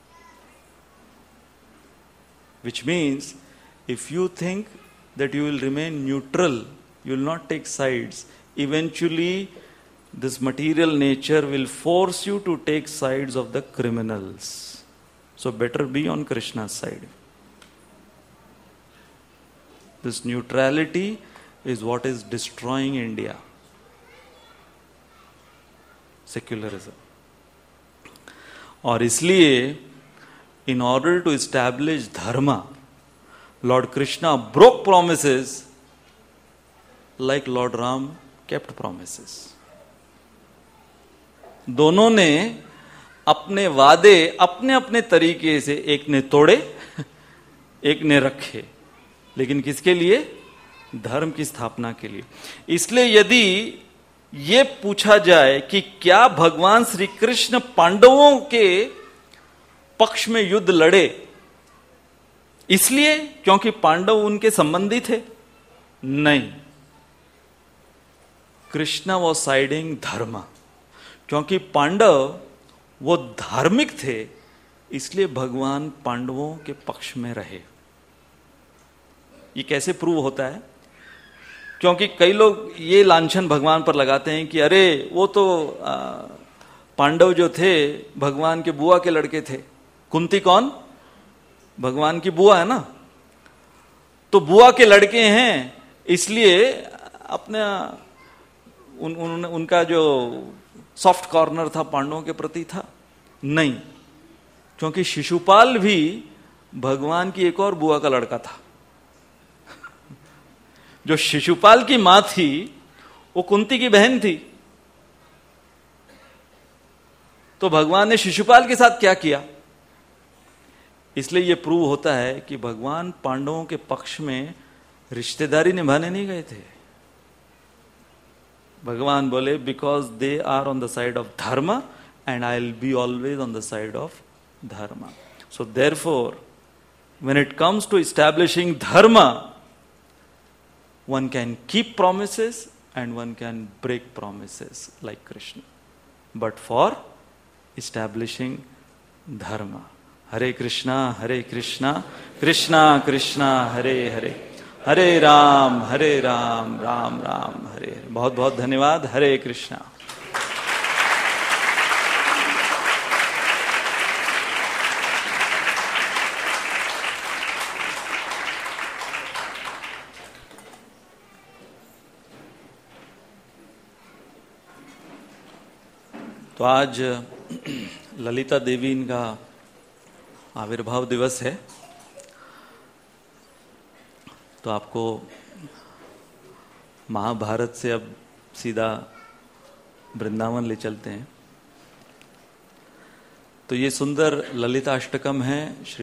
which means if you think that you will remain neutral, you will not take sides, eventually this material nature will force you to take sides of the criminals. So better be on Krishna's side. This neutrality is what is destroying India. Secularism. और इसलिए in order to establish dharma, Lord Krishna broke promises like Lord Ram kept promises. दोनों ने अपने वादे अपने अपने तरीके से, एक ने तोड़े एक ने रखे, लेकिन किसके लिए? धर्म की स्थापना के लिए। इसलिए यदि ये पूछा जाए कि क्या भगवान श्री कृष्ण पांडवों के पक्ष में युद्ध लड़े इसलिए क्योंकि पांडव उनके संबंधी थे? नहीं, कृष्णा वॉज साइडिंग धर्म, क्योंकि पांडव वो धार्मिक थे, इसलिए भगवान पांडवों के पक्ष में रहे। ये कैसे प्रूव होता है? क्योंकि कई लोग ये लांछन भगवान पर लगाते हैं कि अरे वो तो आ, पांडव जो थे भगवान के बुआ के लड़के थे। कुंती कौन? भगवान की बुआ है ना, तो बुआ के लड़के हैं, इसलिए अपने उन, उन, उनका जो सॉफ्ट कॉर्नर था पांडवों के प्रति था। नहीं, क्योंकि शिशुपाल भी भगवान की एक और बुआ का लड़का था। जो शिशुपाल की मां थी वो कुंती की बहन थी। तो भगवान ने शिशुपाल के साथ क्या किया? इसलिए यह प्रूव होता है कि भगवान पांडवों के पक्ष में रिश्तेदारी निभाने नहीं गए थे। भगवान बोले because they are on the side of dharma and I will be always on the side of dharma. So therefore when it comes to establishing dharma, one can keep promises and one can break promises like Krishna, but for establishing dharma. Hare Krishna, Hare Krishna, Krishna Krishna, Hare Hare, Hare Ram, Hare Ram, Ram Ram, Hare Hare. बहुत बहुत धन्यवाद। हरे कृष्णा। तो आज ललिता देवी इनका आविर्भाव दिवस है, तो आपको महाभारत से अब सीधा वृंदावन ले चलते हैं। तो ये सुंदर ललिता अष्टकम है। श्री